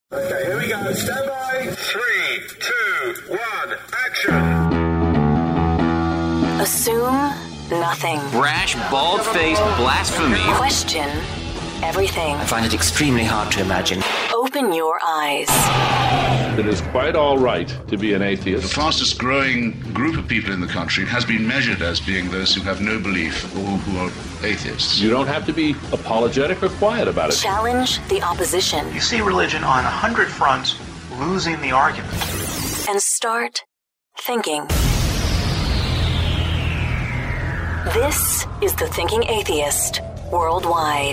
Okay, here we go. Stand by. 3, 2, 1, action. Assume nothing. Brash, bald-faced blasphemy. Question everything. I find it extremely hard to imagine. Open your eyes. It is quite all right to be an atheist. The fastest growing group of people in the country has been measured as being those who have no belief or who are atheists. You don't have to be apologetic or quiet about it. Challenge the opposition. You see religion on 100 fronts losing the argument. And start thinking. This is The Thinking Atheist Worldwide.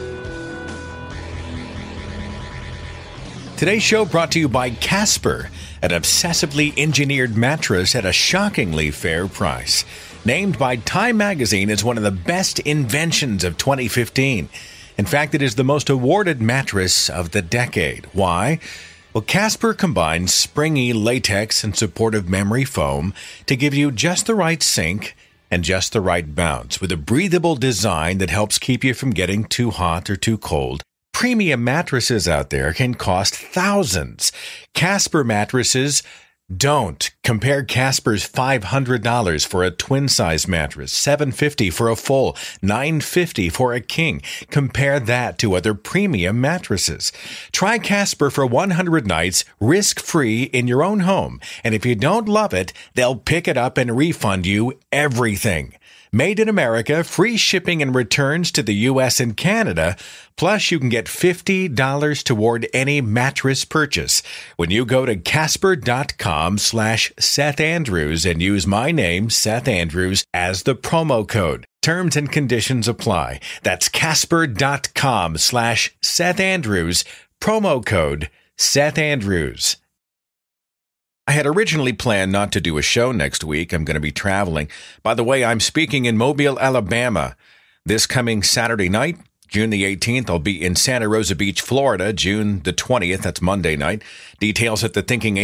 Today's show brought to you by Casper, an obsessively engineered mattress at a shockingly fair price. Named by Time Magazine as one of the best inventions of 2015. In fact, it is the most awarded mattress of the decade. Why? Well, Casper combines springy latex and supportive memory foam to give you just the right sink and just the right bounce, with a breathable design that helps keep you from getting too hot or too cold. Premium mattresses out there can cost thousands. Casper mattresses don't. Compare Casper's $500 for a twin-size mattress, $750 for a full, $950 for a king. Compare that to other premium mattresses. Try Casper for 100 nights, risk-free in your own home. And if you don't love it, they'll pick it up and refund you everything. Made in America, free shipping and returns to the U.S. and Canada. Plus, you can get $50 toward any mattress purchase when you go to Casper.com/Seth Andrews and use my name, Seth Andrews, as the promo code. Terms and conditions apply. That's Casper.com/Seth Andrews, promo code Seth Andrews. I had originally planned not to do a show next week. I'm going to be traveling. By the way, I'm speaking in Mobile, Alabama. This coming Saturday night, June the 18th, I'll be in Santa Rosa Beach, Florida, June the 20th. That's Monday night. Details at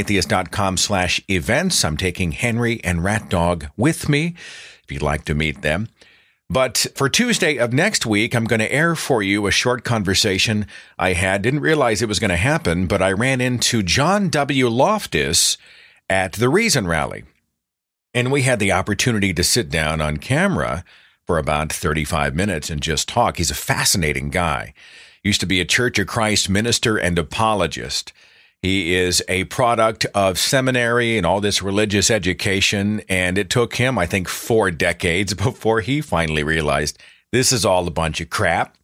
thethinkingatheist.com/events. I'm taking Henry and Rat Dog with me, if you'd like to meet them. But for Tuesday of next week, I'm going to air for you a short conversation I had. Didn't realize it was going to happen, but I ran into John W. Loftus at the Reason Rally. And we had the opportunity to sit down on camera for about 35 minutes and just talk. He's a fascinating guy. Used to be a Church of Christ minister and apologist. He is a product of seminary and all this religious education, and it took him, I think, 4 decades before he finally realized this is all a bunch of crap.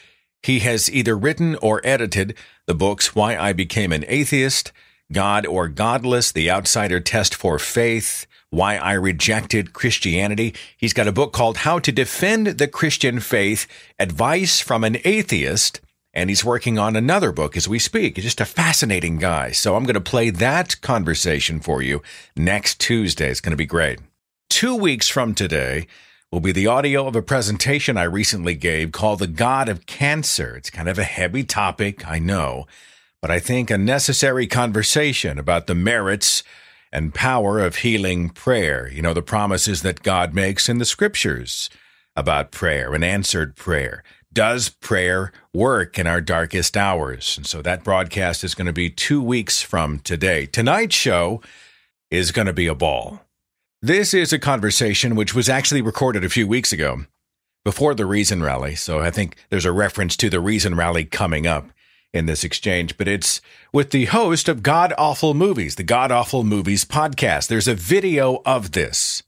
He has either written or edited the books Why I Became an Atheist, God or Godless, The Outsider Test for Faith, Why I Rejected Christianity. He's got a book called How to Defend the Christian Faith, Advice from an Atheist, and he's working on another book as we speak. He's just a fascinating guy. So I'm going to play that conversation for you next Tuesday. It's going to be great. 2 weeks from today will be the audio of a presentation I recently gave called The God of Cancer. It's kind of a heavy topic, I know, but I think a necessary conversation about the merits and power of healing prayer. You know, the promises that God makes in the scriptures about prayer and answered prayer. Does prayer work in our darkest hours? And so that broadcast is going to be 2 weeks from today. Tonight's show is going to be a ball. This is a conversation which was actually recorded a few weeks ago before the Reason Rally. So I think there's a reference to the Reason Rally coming up in this exchange, but it's with the host of God Awful Movies, the God Awful Movies podcast. There's a video of this.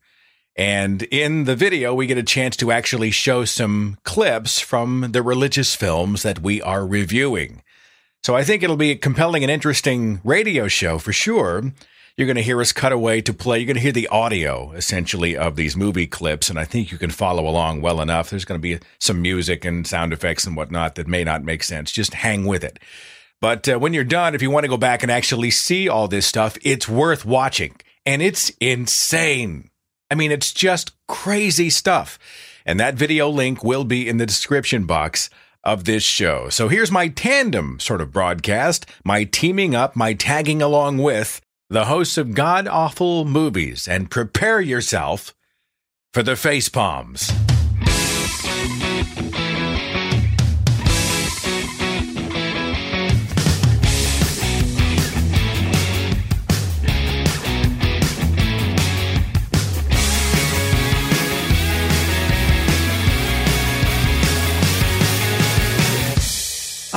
And in the video, we get a chance to actually show some clips from the religious films that we are reviewing. So I think it'll be a compelling and interesting radio show for sure. You're going to hear us cut away to play. You're going to hear the audio, essentially, of these movie clips, and I think you can follow along well enough. There's going to be some music and sound effects and whatnot that may not make sense. Just hang with it. But when you're done, if you want to go back and actually see all this stuff, it's worth watching. And it's insane. I mean, it's just crazy stuff. And that video link will be in the description box of this show. So here's my tandem sort of broadcast, my teaming up, my tagging along with the hosts of God Awful Movies, and prepare yourself for the face palms.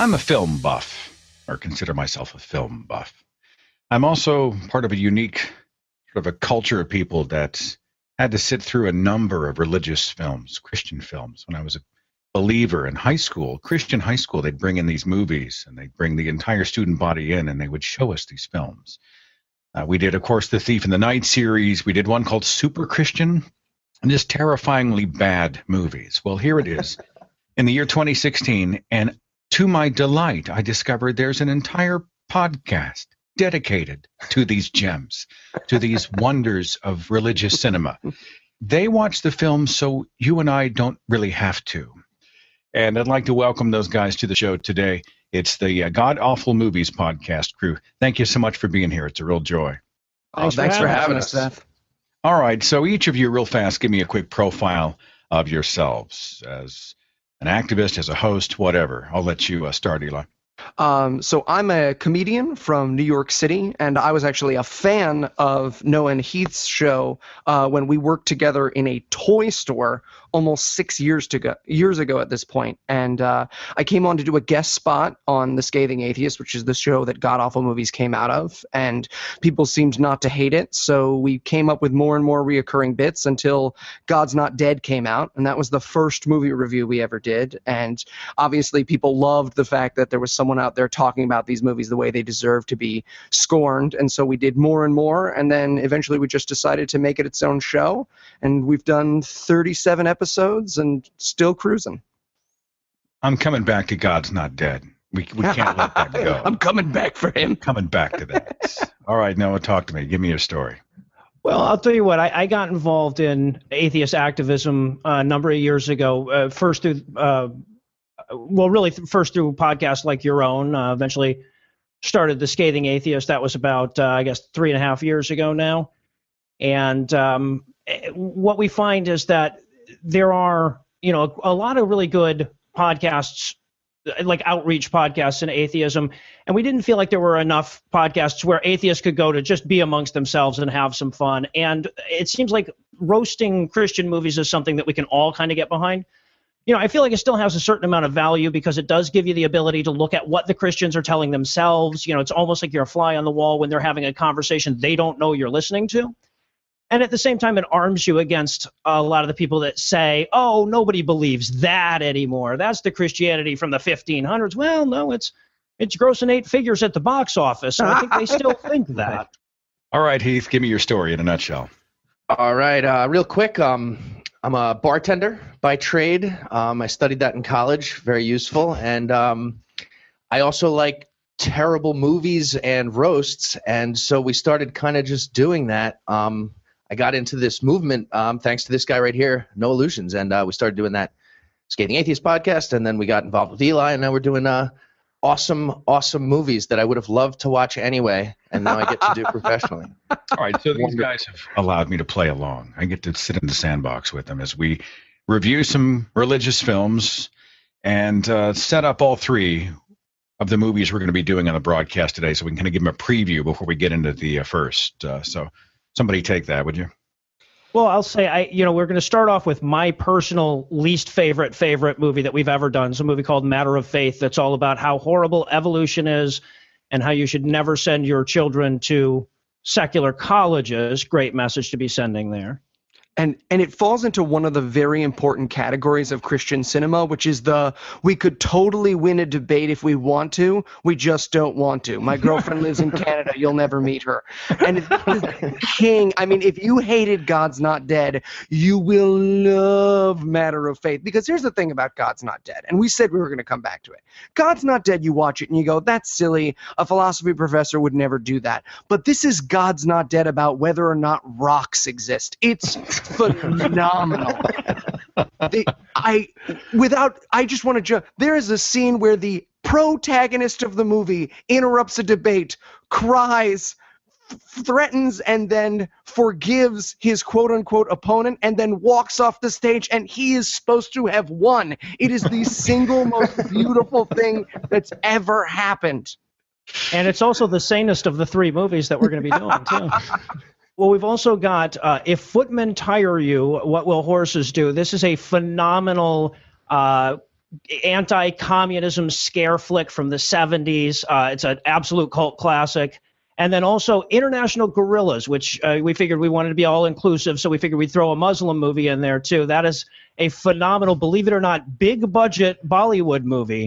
I'm a film buff, or consider myself a film buff. I'm also part of a unique sort of a culture of people that had to sit through a number of religious films, Christian films. When I was a believer in high school, Christian high school, they'd bring in these movies, and they'd bring the entire student body in, and they would show us these films. We did, of course, the Thief in the Night series. We did one called Super Christian, and just terrifyingly bad movies. Well, here it is. In the year 2016, and to my delight, I discovered there's an entire podcast dedicated to these gems, to these wonders of religious cinema. They watch the film so you and I don't really have to. And I'd like to welcome those guys to the show today. It's the God Awful Movies podcast crew. Thank you so much for being here. It's a real joy. Thanks for having us, Seth. All right. So each of you, real fast, give me a quick profile of yourselves as an activist, as a host, whatever. I'll let you start, Eli. So I'm a comedian from New York City, and I was actually a fan of Noah and Heath's show when we worked together in a toy store almost 6 years ago at this point. And I came on to do a guest spot on The Scathing Atheist, which is the show that God Awful Movies came out of, and people seemed not to hate it. So we came up with more and more reoccurring bits until God's Not Dead came out, and that was the first movie review we ever did. And obviously people loved the fact that there was someone out there talking about these movies the way they deserve to be scorned. And so we did more and more, and then eventually we just decided to make it its own show, and we've done 37 episodes and still cruising. I'm coming back to God's Not Dead. We can't let that go. I'm coming back for him. Coming back to that. All right, Noah, talk to me. Give me your story. Well, I'll tell you what, I got involved in atheist activism a number of years ago, first through podcasts like your own, eventually started The Scathing Atheist. That was about, 3.5 years ago now. And what we find is that there are, a lot of really good podcasts, like outreach podcasts in atheism. And we didn't feel like there were enough podcasts where atheists could go to just be amongst themselves and have some fun. And it seems like roasting Christian movies is something that we can all kind of get behind. I feel like it still has a certain amount of value because it does give you the ability to look at what the Christians are telling themselves. It's almost like you're a fly on the wall when they're having a conversation they don't know you're listening to. And at the same time, it arms you against a lot of the people that say, oh, nobody believes that anymore. That's the Christianity from the 1500s. Well, no, it's grossing 8 figures at the box office. So I think they still think that. All right, Heath, give me your story in a nutshell. All right, real quick. I'm a bartender by trade. I studied that in college. Very useful. And I also like terrible movies and roasts. And so we started kind of just doing that. I got into this movement thanks to this guy right here, No Illusions. And we started doing that Scathing Atheist podcast. And then we got involved with Eli. And now we're doing awesome movies that I would have loved to watch anyway. And now I get to do professionally. All right. So these guys have allowed me to play along. I get to sit in the sandbox with them as we review some religious films and set up all 3 of the movies we're going to be doing on the broadcast today, so we can kind of give them a preview before we get into the first. So somebody take that, would you? Well, I'll say, we're going to start off with my personal least favorite movie that we've ever done. It's a movie called Matter of Faith that's all about how horrible evolution is and how you should never send your children to secular colleges. Great message to be sending there. And it falls into one of the very important categories of Christian cinema, which is we could totally win a debate if we want to, we just don't want to. My girlfriend lives in Canada. You'll never meet her. And it's king. I mean, if you hated God's Not Dead, you will love Matter of Faith. Because here's the thing about God's Not Dead, and we said we were going to come back to it. God's Not Dead, you watch it and you go, that's silly. A philosophy professor would never do that. But this is God's Not Dead about whether or not rocks exist. It's phenomenal. I just want to jump. There is a scene where the protagonist of the movie interrupts a debate, cries, threatens, and then forgives his quote-unquote opponent, and then walks off the stage, and he is supposed to have won. It is the single most beautiful thing that's ever happened. And it's also the sanest of the 3 movies that we're going to be doing, too. Well, we've also got If Footmen Tire You, What Will Horses Do? This is a phenomenal anti-communism scare flick from the 70s. It's an absolute cult classic. And then also International Gorillas, which we figured we wanted to be all-inclusive, so we figured we'd throw a Muslim movie in there, too. That is a phenomenal, believe it or not, big-budget Bollywood movie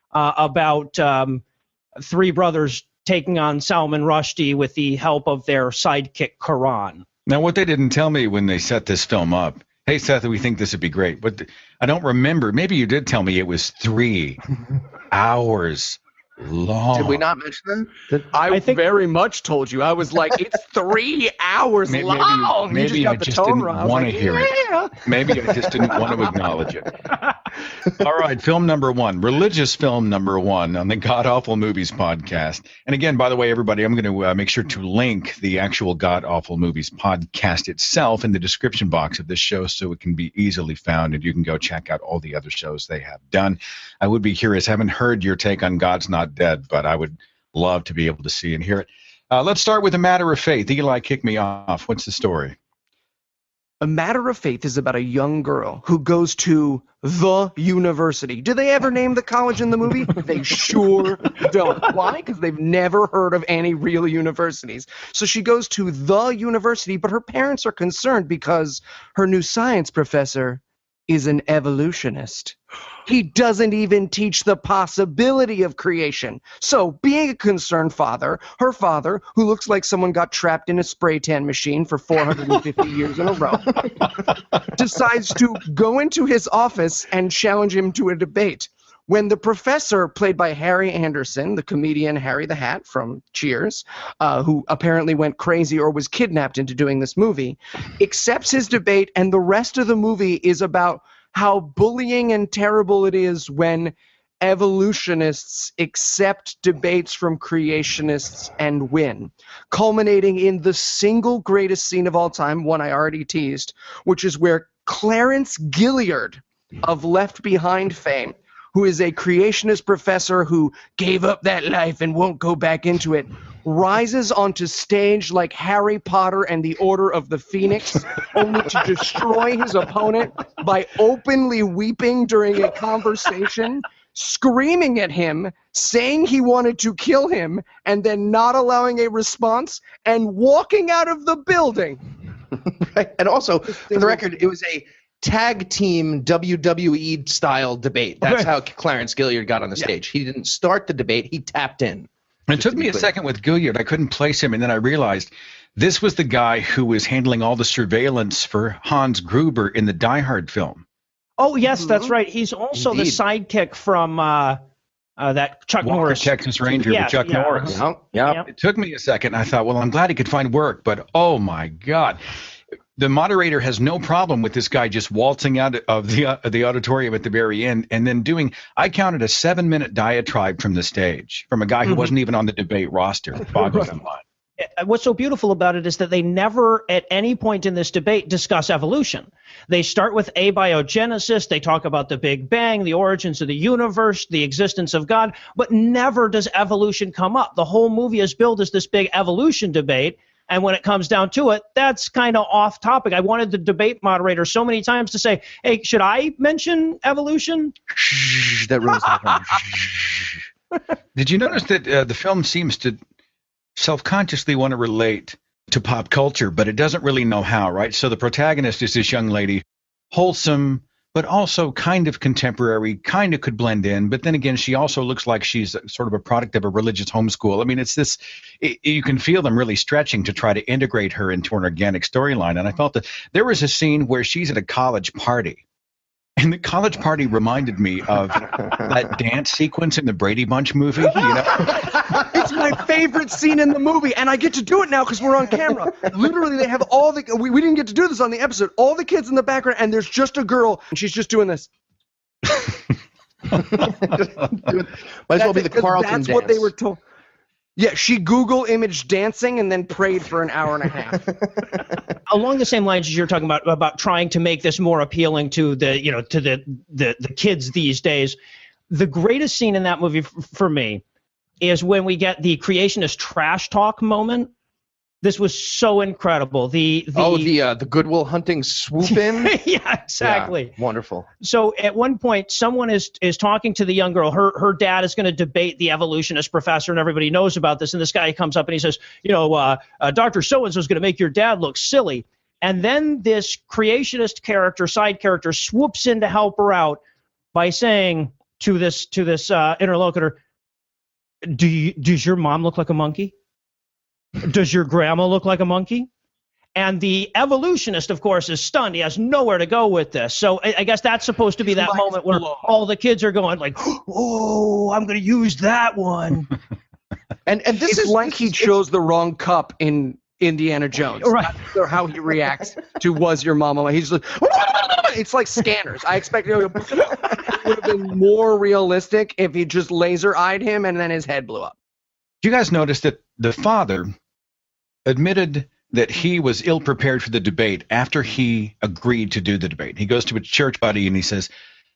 about three brothers taking on Salman Rushdie with the help of their sidekick, Karan. Now, what they didn't tell me when they set this film up, hey, Seth, we think this would be great. But I don't remember. Maybe you did tell me it was 3 hours long. Did we not mention that? I think very much told you. I was like, it's 3 hours long. Maybe I just didn't want to hear it. Maybe I just didn't want to acknowledge it. All right, film number 1, religious film number 1 on the God Awful Movies podcast. And again, by the way, everybody, I'm going to make sure to link the actual God Awful Movies podcast itself in the description box of this show so it can be easily found and you can go check out all the other shows they have done. I would be curious. I haven't heard your take on God's Not Dead, but I would love to be able to see and hear it. Let's start with A Matter of Faith. Eli, kick me off. What's the story? A Matter of Faith is about a young girl who goes to the university. Do they ever name the college in the movie? They sure don't. Why? Because they've never heard of any real universities. So she goes to the university, but her parents are concerned because her new science professor is an evolutionist. He doesn't even teach the possibility of creation. So, being a concerned father, her father, who looks like someone got trapped in a spray tan machine for 450 years in a row, decides to go into his office and challenge him to a debate. When the professor, played by Harry Anderson, the comedian Harry the Hat from Cheers, who apparently went crazy or was kidnapped into doing this movie, accepts his debate, and the rest of the movie is about how bullying and terrible it is when evolutionists accept debates from creationists and win, culminating in the single greatest scene of all time, one I already teased, which is where Clarence Gilliard of Left Behind fame, who is a creationist professor who gave up that life and won't go back into it, rises onto stage like Harry Potter and the Order of the Phoenix, only to destroy his opponent by openly weeping during a conversation, screaming at him, saying he wanted to kill him, and then not allowing a response, and walking out of the building. Right. And also, for the record, it was a tag team WWE style debate. That's how Clarence Gilliard got on the stage. He didn't start the debate. He tapped in. It took me a second with Gilliard. I couldn't place him, and then I realized this was the guy who was handling all the surveillance for Hans Gruber in the Die Hard film. Oh, yes, that's right. He's also the sidekick from that Chuck Walker, Norris. Texas Ranger with Chuck Norris. Yeah. It took me a second. I thought, well, I'm glad he could find work, but oh my God. The moderator has no problem with this guy just waltzing out of the auditorium at the very end and then doing, I counted a 7-minute diatribe from the stage from a guy who wasn't even on the debate roster. Boggles the mind. What's so beautiful about it is that they never at any point in this debate discuss evolution. They start with abiogenesis. They talk about the Big Bang, the origins of the universe, the existence of God, but never does evolution come up. The whole movie is billed as this big evolution debate. And when it comes down to it, that's kind of off topic. I wanted the debate moderator so many times to say, hey, should I mention evolution? That ruins Did you notice that the film seems to self-consciously want to relate to pop culture, but it doesn't really know how, right? So the protagonist is this young lady, wholesome, but also kind of contemporary, kind of could blend in. But then again, she also looks like she's sort of a product of a religious homeschool. I mean, it's this, you can feel them really stretching to try to integrate her into an organic storyline. And I felt that there was a scene where she's at a college party. And the college party reminded me of that dance sequence in the Brady Bunch movie. You know? It's my favorite scene in the movie, and I get to do it now because we're on camera. Literally, they have all the – we didn't get to do this on the episode. All the kids in the background, and there's just a girl, and she's just doing this. Might as well be the Carlton dance. That's what they were told. Yeah, she Google imaged dancing and then prayed for an hour and a half. Along the same lines as you're talking about trying to make this more appealing to the kids these days, the greatest scene in that movie for me is when we get the creationist trash talk moment. This was so incredible. The Goodwill Hunting swoop in. Yeah, exactly. Yeah, wonderful. So at one point, someone is talking to the young girl. Her dad is going to debate the evolutionist professor, and everybody knows about this. And this guy comes up and he says, Dr. So-and-so is going to make your dad look silly. And then this creationist character, side character, swoops in to help her out by saying to this interlocutor, does your mom look like a monkey? Does your grandma look like a monkey? And the evolutionist, of course, is stunned. He has nowhere to go with this. So I guess that's supposed to be that moment where all the kids are going like, oh, I'm going to use that one. and this is like he chose the wrong cup in Indiana Jones. Right. Or how he reacts to was your mama. He's like, it's like Scanners. I expect it would have been more realistic if he just laser-eyed him and then his head blew up. Do you guys notice that the father admitted that he was ill-prepared for the debate after he agreed to do the debate? He goes to a church buddy and he says,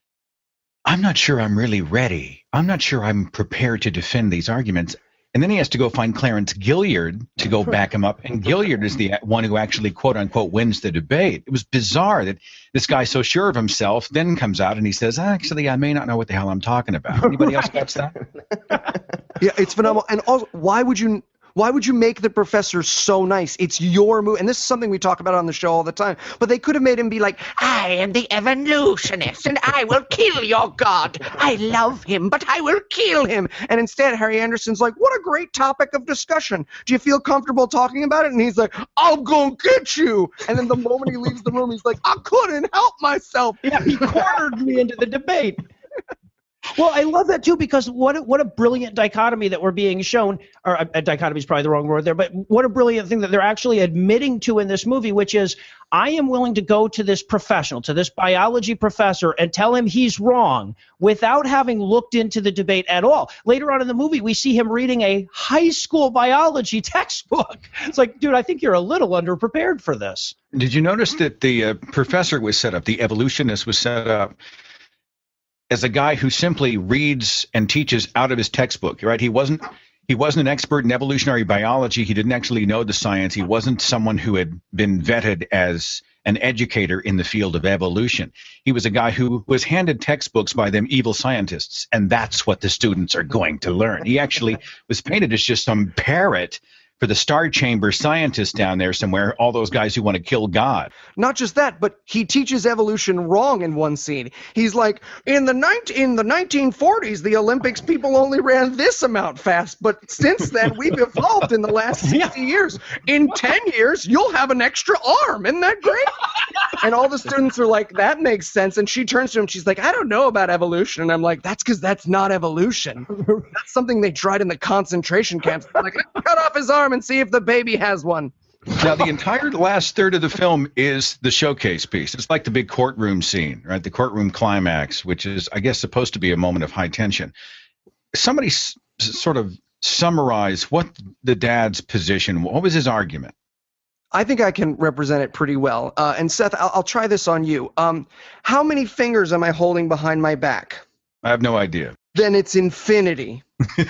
I'm not sure I'm really ready. I'm not sure I'm prepared to defend these arguments. And then he has to go find Clarence Gilliard to go back him up. And Gilliard is the one who actually, quote unquote, wins the debate. It was bizarre that this guy so sure of himself then comes out and he says, actually, I may not know what the hell I'm talking about. Anybody else catch that? Yeah, it's phenomenal. And also, why would you make the professor so nice? It's your movie. And this is something we talk about on the show all the time. But they could have made him be like, I am the evolutionist, and I will kill your god. I love him, but I will kill him. And instead, Harry Anderson's like, what a great topic of discussion. Do you feel comfortable talking about it? And he's like, I'm going to get you. And then the moment he leaves the room, he's like, I couldn't help myself. Yeah, he cornered me into the debate. Well, I love that too, because what a brilliant dichotomy that we're being shown, or a dichotomy is probably the wrong word there, but what a brilliant thing that they're actually admitting to in this movie, which is, I am willing to go to this professional, to this biology professor, and tell him he's wrong without having looked into the debate at all. Later on in the movie, we see him reading a high school biology textbook. It's like, dude, I think you're a little underprepared for this. Did you notice that the professor was set up, the evolutionist was set up as a guy who simply reads and teaches out of his textbook, right? He wasn't an expert in evolutionary biology. He didn't actually know the science. He wasn't someone who had been vetted as an educator in the field of evolution. He was a guy who was handed textbooks by them evil scientists, and that's what the students are going to learn. He actually was painted as just some parrot for the Star Chamber scientists down there somewhere, all those guys who want to kill God. Not just that, but he teaches evolution wrong in one scene. He's like, in the 1940s, the Olympics, people only ran this amount fast, but since then, we've evolved in the last 60 years. In 10 years, you'll have an extra arm. Isn't that great? And all the students are like, that makes sense. And she turns to him, she's like, I don't know about evolution. And I'm like, that's because that's not evolution. That's something they tried in the concentration camps. Like, cut off his arm and see if the baby has one. Now, the entire last third of the film is the showcase piece. It's like the big courtroom scene, right? The courtroom climax, which is, I guess, supposed to be a moment of high tension. Somebody sort of summarize what the dad's position, what was his argument? I think I can represent it pretty well. And Seth, I'll try this on you. How many fingers am I holding behind my back? I have no idea. Then it's infinity.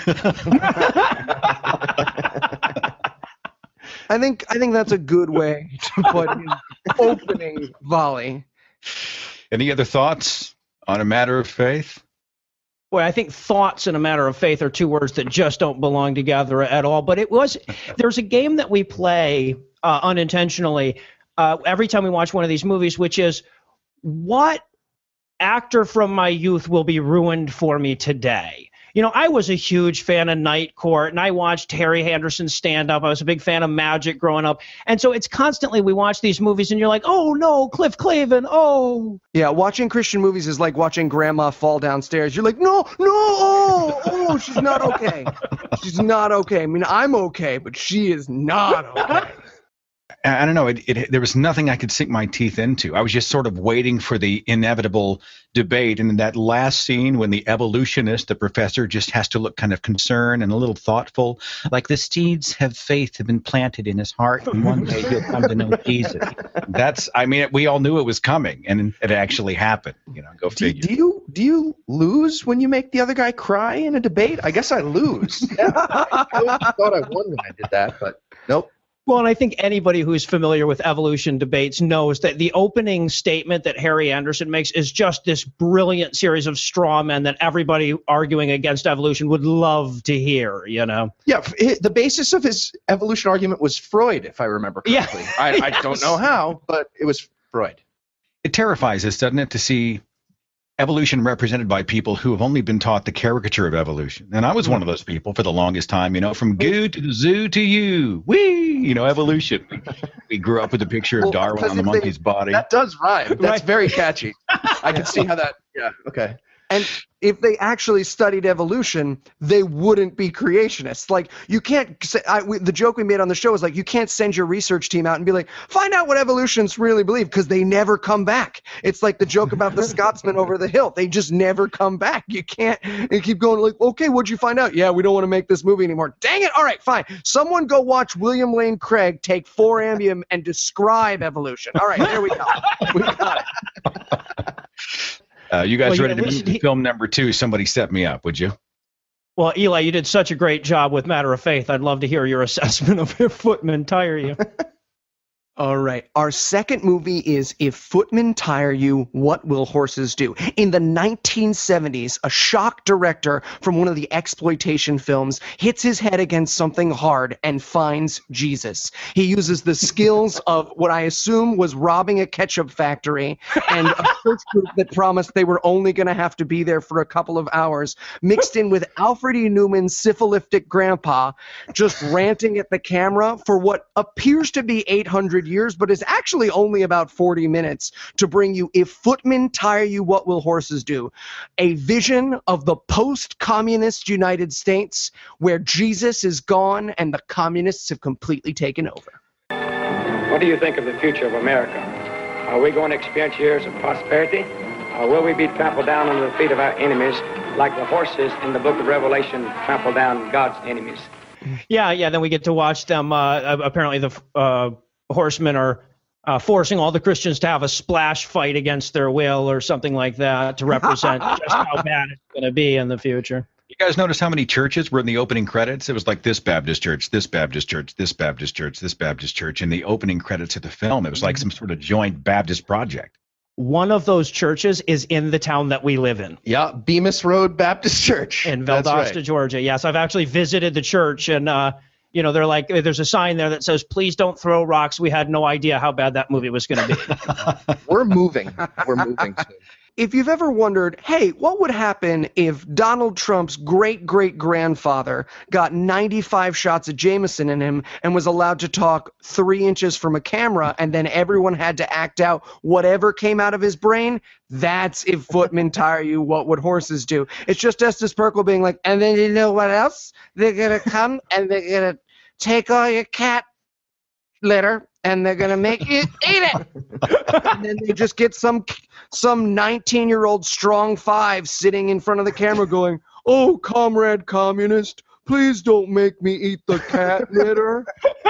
I think that's a good way to put his opening volley. Any other thoughts on a matter of faith? Well, I think thoughts and a matter of faith are two words that just don't belong together at all. But there's a game that we play unintentionally every time we watch one of these movies, which is, what actor from my youth will be ruined for me today? You know, I was a huge fan of Night Court, and I watched Harry Anderson stand up. I was a big fan of Magic growing up. And so it's constantly, we watch these movies, and you're like, oh, no, Cliff Clavin, oh. Yeah, watching Christian movies is like watching grandma fall downstairs. You're like, no, she's not okay. She's not okay. I mean, I'm okay, but she is not okay. I don't know. There was nothing I could sink my teeth into. I was just sort of waiting for the inevitable debate. And in that last scene, when the evolutionist, the professor, just has to look kind of concerned and a little thoughtful, like the seeds have been planted in his heart, and one day he'll come to know Jesus. We all knew it was coming, and it actually happened. You know, go figure. Do you lose when you make the other guy cry in a debate? I guess I lose. I thought I won when I did that, but nope. Well, and I think anybody who's familiar with evolution debates knows that the opening statement that Harry Anderson makes is just this brilliant series of straw men that everybody arguing against evolution would love to hear, you know? Yeah, the basis of his evolution argument was Freud, if I remember correctly. Yeah. I don't know how, but it was Freud. It terrifies us, doesn't it, to see evolution represented by people who have only been taught the caricature of evolution. And I was one of those people for the longest time, you know, from goo to the zoo to you. Whee! You know, evolution. We grew up with a picture of Darwin on the monkey's body. That does rhyme. That's very catchy. I can see how that, yeah, okay. And if they actually studied evolution, they wouldn't be creationists. Like, you can't say, the joke we made on the show is like, you can't send your research team out and be like, find out what evolutionists really believe, because they never come back. It's like the joke about the Scotsman over the hill. They just never come back. You can't, and keep going like, okay, what'd you find out? Yeah, we don't want to make this movie anymore. Dang it. All right, fine. Someone go watch William Lane Craig take 4-Ambien and describe evolution. All right, there we go. We got it. You guys ready to move to film number 2? Somebody set me up, would you? Well, Eli, you did such a great job with Matter of Faith. I'd love to hear your assessment of If Footmen Tire You. All right. Our second movie is If Footmen Tire You, What Will Horses Do? In the 1970s, a shock director from one of the exploitation films hits his head against something hard and finds Jesus. He uses the skills of what I assume was robbing a ketchup factory and a church group that promised they were only going to have to be there for a couple of hours, mixed in with Alfred E. Newman's syphilitic grandpa just ranting at the camera for what appears to be 800 years, but is actually only about 40 minutes to bring you If Footmen Tire You, What Will Horses Do? A vision of the post-communist United States where Jesus is gone and the communists have completely taken over. What do you think of the future of America? Are we going to experience years of prosperity? Or will we be trampled down under the feet of our enemies like the horses in the book of Revelation trample down God's enemies? Yeah, then we get to watch them. Apparently the horsemen are forcing all the Christians to have a splash fight against their will or something like that to represent just how bad it's going to be in the future. You guys notice how many churches were in the opening credits? It was like this Baptist church, this Baptist church, this Baptist church, this Baptist church. In the opening credits of the film, it was like some sort of joint Baptist project. One of those churches is in the town that we live in. Yeah, Bemis Road Baptist Church. In Valdosta, right. Georgia. Yes, I've actually visited the church, and they're like, there's a sign there that says, please don't throw rocks. We had no idea how bad that movie was going to be. We're moving. We're moving soon. If you've ever wondered, hey, what would happen if Donald Trump's great-great-grandfather got 95 shots of Jameson in him and was allowed to talk 3 inches from a camera and then everyone had to act out whatever came out of his brain? That's If Footmen Tire You, What Would Horses Do? It's just Estes Perkle being like, and then you know what else? They're going to come and they're going to take all your cat litter and they're going to make you eat it. And then they just get some 19-year-old strong 5 sitting in front of the camera going, oh, comrade communist, please don't make me eat the cat litter.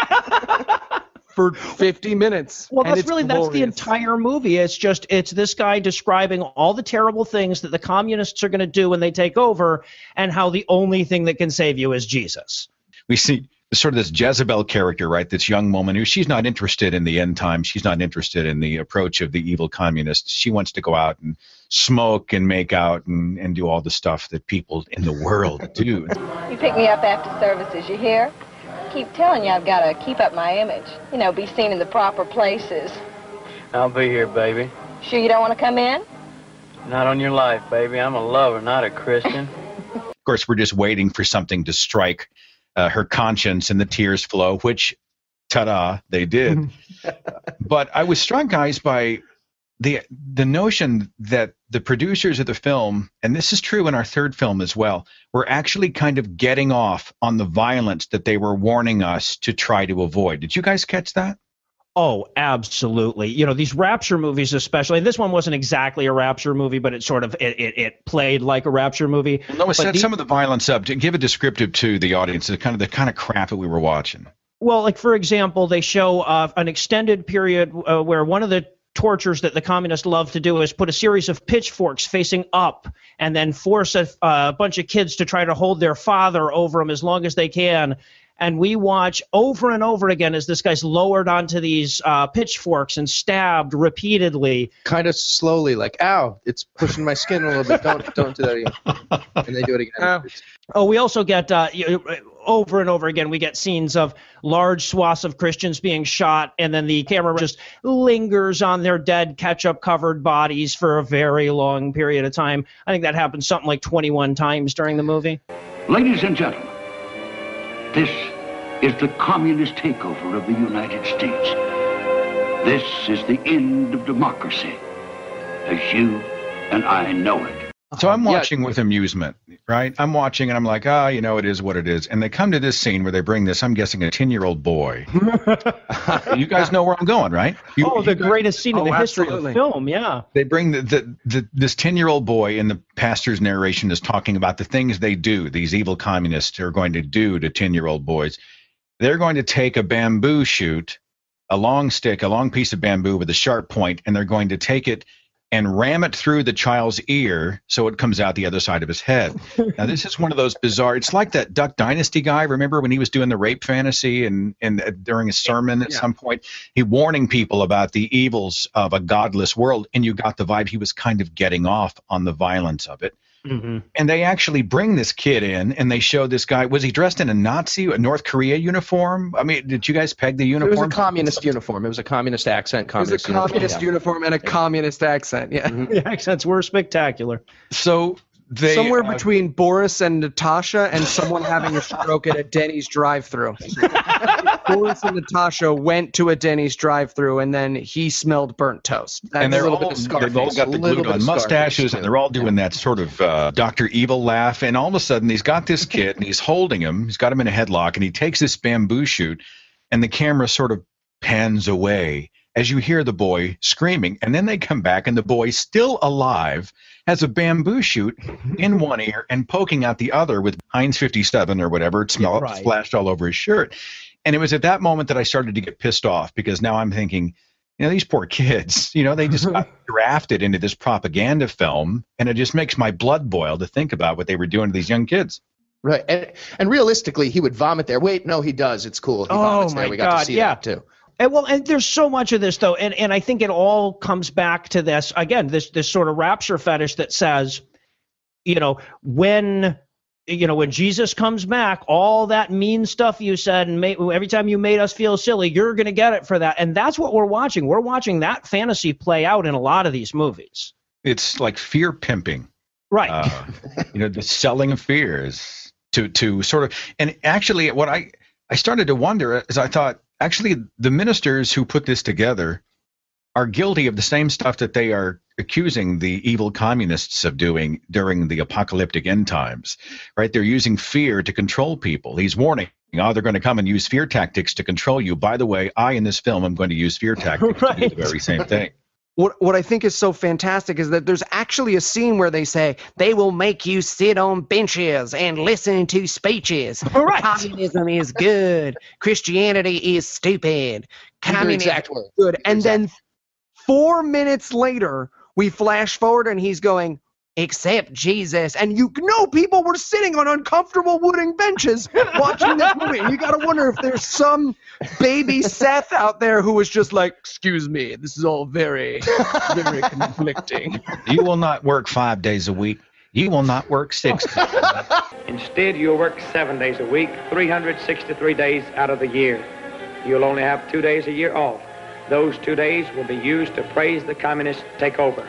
For 50 minutes. Well, that's the entire movie. It's this guy describing all the terrible things that the communists are going to do when they take over and how the only thing that can save you is Jesus. We see sort of this Jezebel character, right? This young woman who she's not interested in the end time. She's not interested in the approach of the evil communists. She wants to go out and smoke and make out and do all the stuff that people in the world do. You pick me up after services, you hear? I keep telling you I've got to keep up my image. You know, be seen in the proper places. I'll be here, baby. Sure you don't want to come in? Not on your life, baby. I'm a lover, not a Christian. Of course, we're just waiting for something to strike her conscience and the tears flow, which, ta-da, they did. But I was struck, guys, by the notion that the producers of the film, and this is true in our third film as well, were actually kind of getting off on the violence that they were warning us to try to avoid. Did you guys catch that? Oh, absolutely. You know, these Rapture movies especially, and this one wasn't exactly a Rapture movie, but it sort of, it played like a Rapture movie. No, set some of the violence up. To give a descriptive to the audience, the kind of crap that we were watching. Well, like, for example, they show an extended period where one of the tortures that the communists love to do is put a series of pitchforks facing up and then force a bunch of kids to try to hold their father over them as long as they can. and we watch over and over again as this guy's lowered onto these pitchforks and stabbed repeatedly. Kind of slowly, like, ow, it's pushing my skin a little bit. Don't do that again. And they do it again. Oh, we also get over and over again, we get scenes of large swaths of Christians being shot, and then the camera just lingers on their dead ketchup-covered bodies for a very long period of time. I think that happens something like 21 times during the movie. Ladies and gentlemen, this is the communist takeover of the United States. This is the end of democracy, as you and I know it. So I'm watching with amusement, right? I'm watching and I'm like, it is what it is. And they come to this scene where they bring this, I'm guessing, a 10-year-old boy. You guys know where I'm going, right? The greatest scene in the history of the film, yeah. They bring this 10-year-old boy, and the pastor's narration is talking about the things they do, these evil communists are going to do to 10-year-old boys. They're going to take a bamboo shoot, a long stick, a long piece of bamboo with a sharp point, and they're going to take it and ram it through the child's ear so it comes out the other side of his head. Now, this is one of those bizarre, it's like that Duck Dynasty guy, remember when he was doing the rape fantasy and during a sermon at some point, he warning people about the evils of a godless world, and you got the vibe he was kind of getting off on the violence of it. Mm-hmm. And they actually bring this kid in, and they show this guy. Was he dressed in a North Korea uniform? I mean, did you guys peg the uniform? It was a communist uniform. It was a communist accent. It was a communist uniform and a communist accent. Yeah, the accents were spectacular. So they somewhere between Boris and Natasha and someone having a stroke at a Denny's drive-thru. Boris and Natasha went to a Denny's drive-thru, and then he smelled burnt toast. And they've all got the glued-on mustaches, and they're all doing that sort of Dr. Evil laugh. And all of a sudden, he's got this kid, and he's holding him. He's got him in a headlock, and he takes this bamboo shoot, and the camera sort of pans away as you hear the boy screaming. And then they come back, and the boy, still alive, has a bamboo shoot in one ear and poking out the other with Heinz 57 or whatever. It splashed all over his shirt. And it was at that moment that I started to get pissed off, because now I'm thinking, these poor kids, they just got drafted into this propaganda film, and it just makes my blood boil to think about what they were doing to these young kids. Right. And realistically, he would vomit there. Wait, no, he does. It's cool. He vomits there. We got to see that too. And there's so much of this, though, and I think it all comes back to this, again, this sort of rapture fetish that says, when Jesus comes back, all that mean stuff you said, and every time you made us feel silly, you're going to get it for that. And that's what we're watching. We're watching that fantasy play out in a lot of these movies. It's like fear pimping. Right. The selling of fears to sort of, and actually what I started to wonder is I thought, actually, the ministers who put this together are guilty of the same stuff that they are accusing the evil communists of doing during the apocalyptic end times, right? They're using fear to control people. He's warning, they're going to come and use fear tactics to control you. By the way, in this film, I'm going to use fear tactics to do the very same thing. What I think is so fantastic is that there's actually a scene where they say they will make you sit on benches and listen to speeches. Right. Communism is good. Christianity is stupid. Communism is good. And then 4 minutes later, we flash forward and he's going, except Jesus. And people were sitting on uncomfortable wooden benches watching this movie. And you got to wonder if there's some baby Seth out there who was just like, excuse me, this is all very, very conflicting. You will not work 5 days a week. You will not work 6 days. Instead, you'll work 7 days a week, 363 days out of the year. You'll only have 2 days a year off. Those 2 days will be used to praise the communist takeover.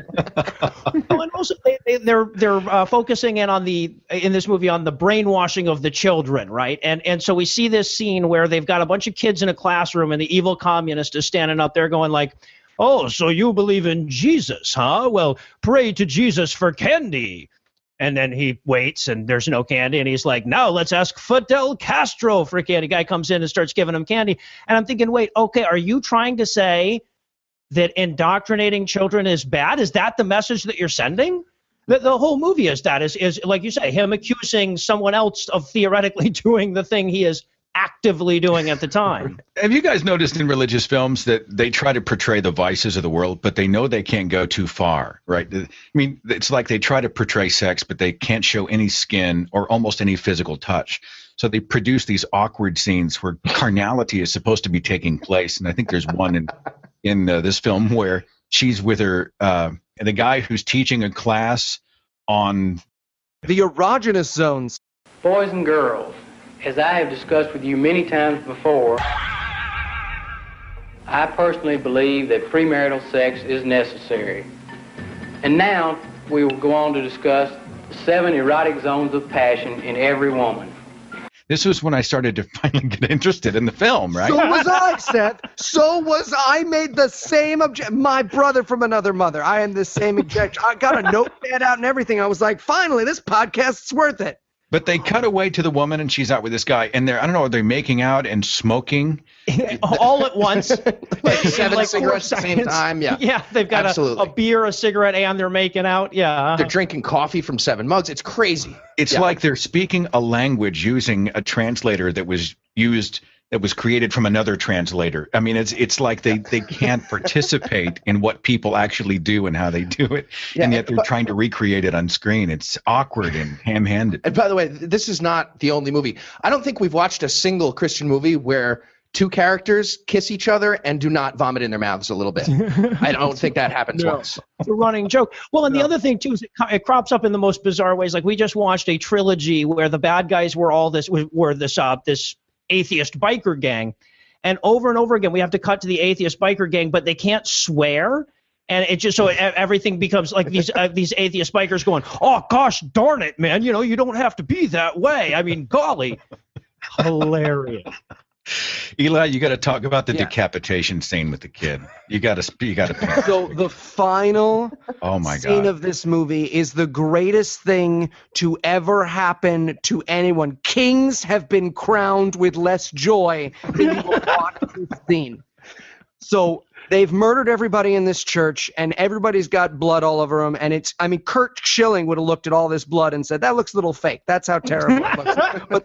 And also they're focusing in this movie on the brainwashing of the children, right? And so we see this scene where they've got a bunch of kids in a classroom, and the evil communist is standing up there going like, "Oh, so you believe in Jesus, huh? Well, pray to Jesus for candy." And then he waits, and there's no candy, and he's like, "Now let's ask Fidel Castro for candy." Guy comes in and starts giving him candy, and I'm thinking, wait, okay, are you trying to say that indoctrinating children is bad? Is that the message that you're sending? The whole movie is that, is like you say, him accusing someone else of theoretically doing the thing he is actively doing at the time. Have you guys noticed in religious films that they try to portray the vices of the world, but they know they can't go too far, right? I mean, it's like they try to portray sex, but they can't show any skin or almost any physical touch. So they produce these awkward scenes where carnality is supposed to be taking place. And I think there's one in this film where she's with her, the guy who's teaching a class on the erogenous zones. Boys and girls, as I have discussed with you many times before, I personally believe that premarital sex is necessary. And now we will go on to discuss the 7 erotic zones of passion in every woman. This was when I started to finally get interested in the film, right? So was I, Seth. So was I. Made the same my brother from another mother. I am the same objection. I got a notepad out and everything. I was like, finally, this podcast's worth it. But they cut away to the woman, and she's out with this guy, and I don't know, are they making out and smoking? All at once. Like 7 cigarettes at the same time, yeah. Yeah, they've got a beer, a cigarette, and they're making out, yeah. They're drinking coffee from 7 mugs. It's crazy. It's like they're speaking a language using a translator that was created from another translator. I mean, it's like they can't participate in what people actually do and how they do it, and yet they're trying to recreate it on screen. It's awkward and ham-handed. And by the way, this is not the only movie. I don't think we've watched a single Christian movie where 2 characters kiss each other and do not vomit in their mouths a little bit. I don't think that happens once. It's a running joke. Well, and the other thing, too, is it crops up in the most bizarre ways. Like, we just watched a trilogy where the bad guys were this atheist biker gang, and over again we have to cut to the atheist biker gang, but they can't swear, and it just everything becomes like these atheist bikers going, oh gosh darn it, man, you don't have to be that way. I mean, golly. Hilarious. Eli, you got to talk about the decapitation scene with the kid. You got to. So the final scene of this movie is the greatest thing to ever happen to anyone. Kings have been crowned with less joy than you will watch this scene. So they've murdered everybody in this church, and everybody's got blood all over them. And Kurt Schilling would have looked at all this blood and said, "That looks a little fake. That's how terrible it looks." But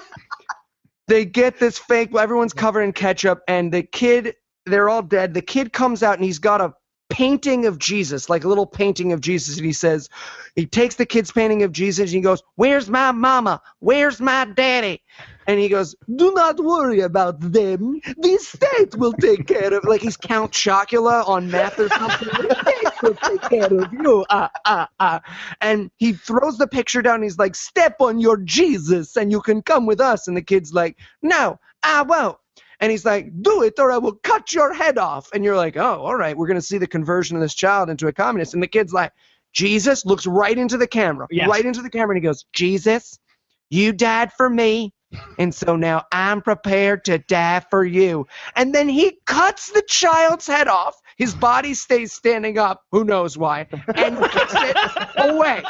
they get this fake, everyone's covered in ketchup, and the kid, they're all dead. The kid comes out, and he's got a painting of Jesus, like a little painting of Jesus, and he takes the kid's painting of Jesus, and he goes, "Where's my mama? Where's my daddy?" And he goes, "Do not worry about them. The state will take care of," like he's Count Chocula on meth or something. "The state will take care of you. And he throws the picture down, and he's like, "Step on your Jesus, and you can come with us." And the kid's like, "No, I won't." And he's like, "Do it or I will cut your head off." And you're like, oh, all right, we're going to see the conversion of this child into a communist. And the kid's like, Jesus looks right into the camera, and he goes, "Jesus, you died for me. And so now I'm prepared to die for you." And then he cuts the child's head off. His body stays standing up. Who knows why? And kicks it away.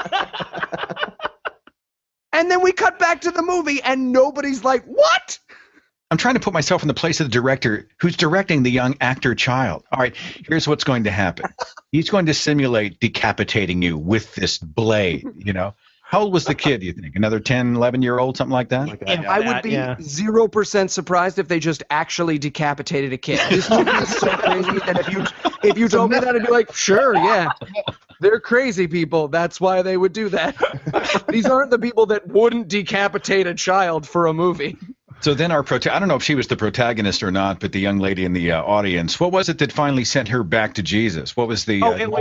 And then we cut back to the movie, and nobody's like, "What?" I'm trying to put myself in the place of the director who's directing the young actor child. All right, here's what's going to happen. He's going to simulate decapitating you with this blade, How old was the kid, do you think? Another 10, 11-year-old, something like that? I would be 0% surprised if they just actually decapitated a kid. This movie is so crazy that if you told me that, I'd be like, sure, yeah. They're crazy people. That's why they would do that. These aren't the people that wouldn't decapitate a child for a movie. So then I don't know if she was the protagonist or not, but the young lady in the audience, what was it that finally sent her back to Jesus? What was the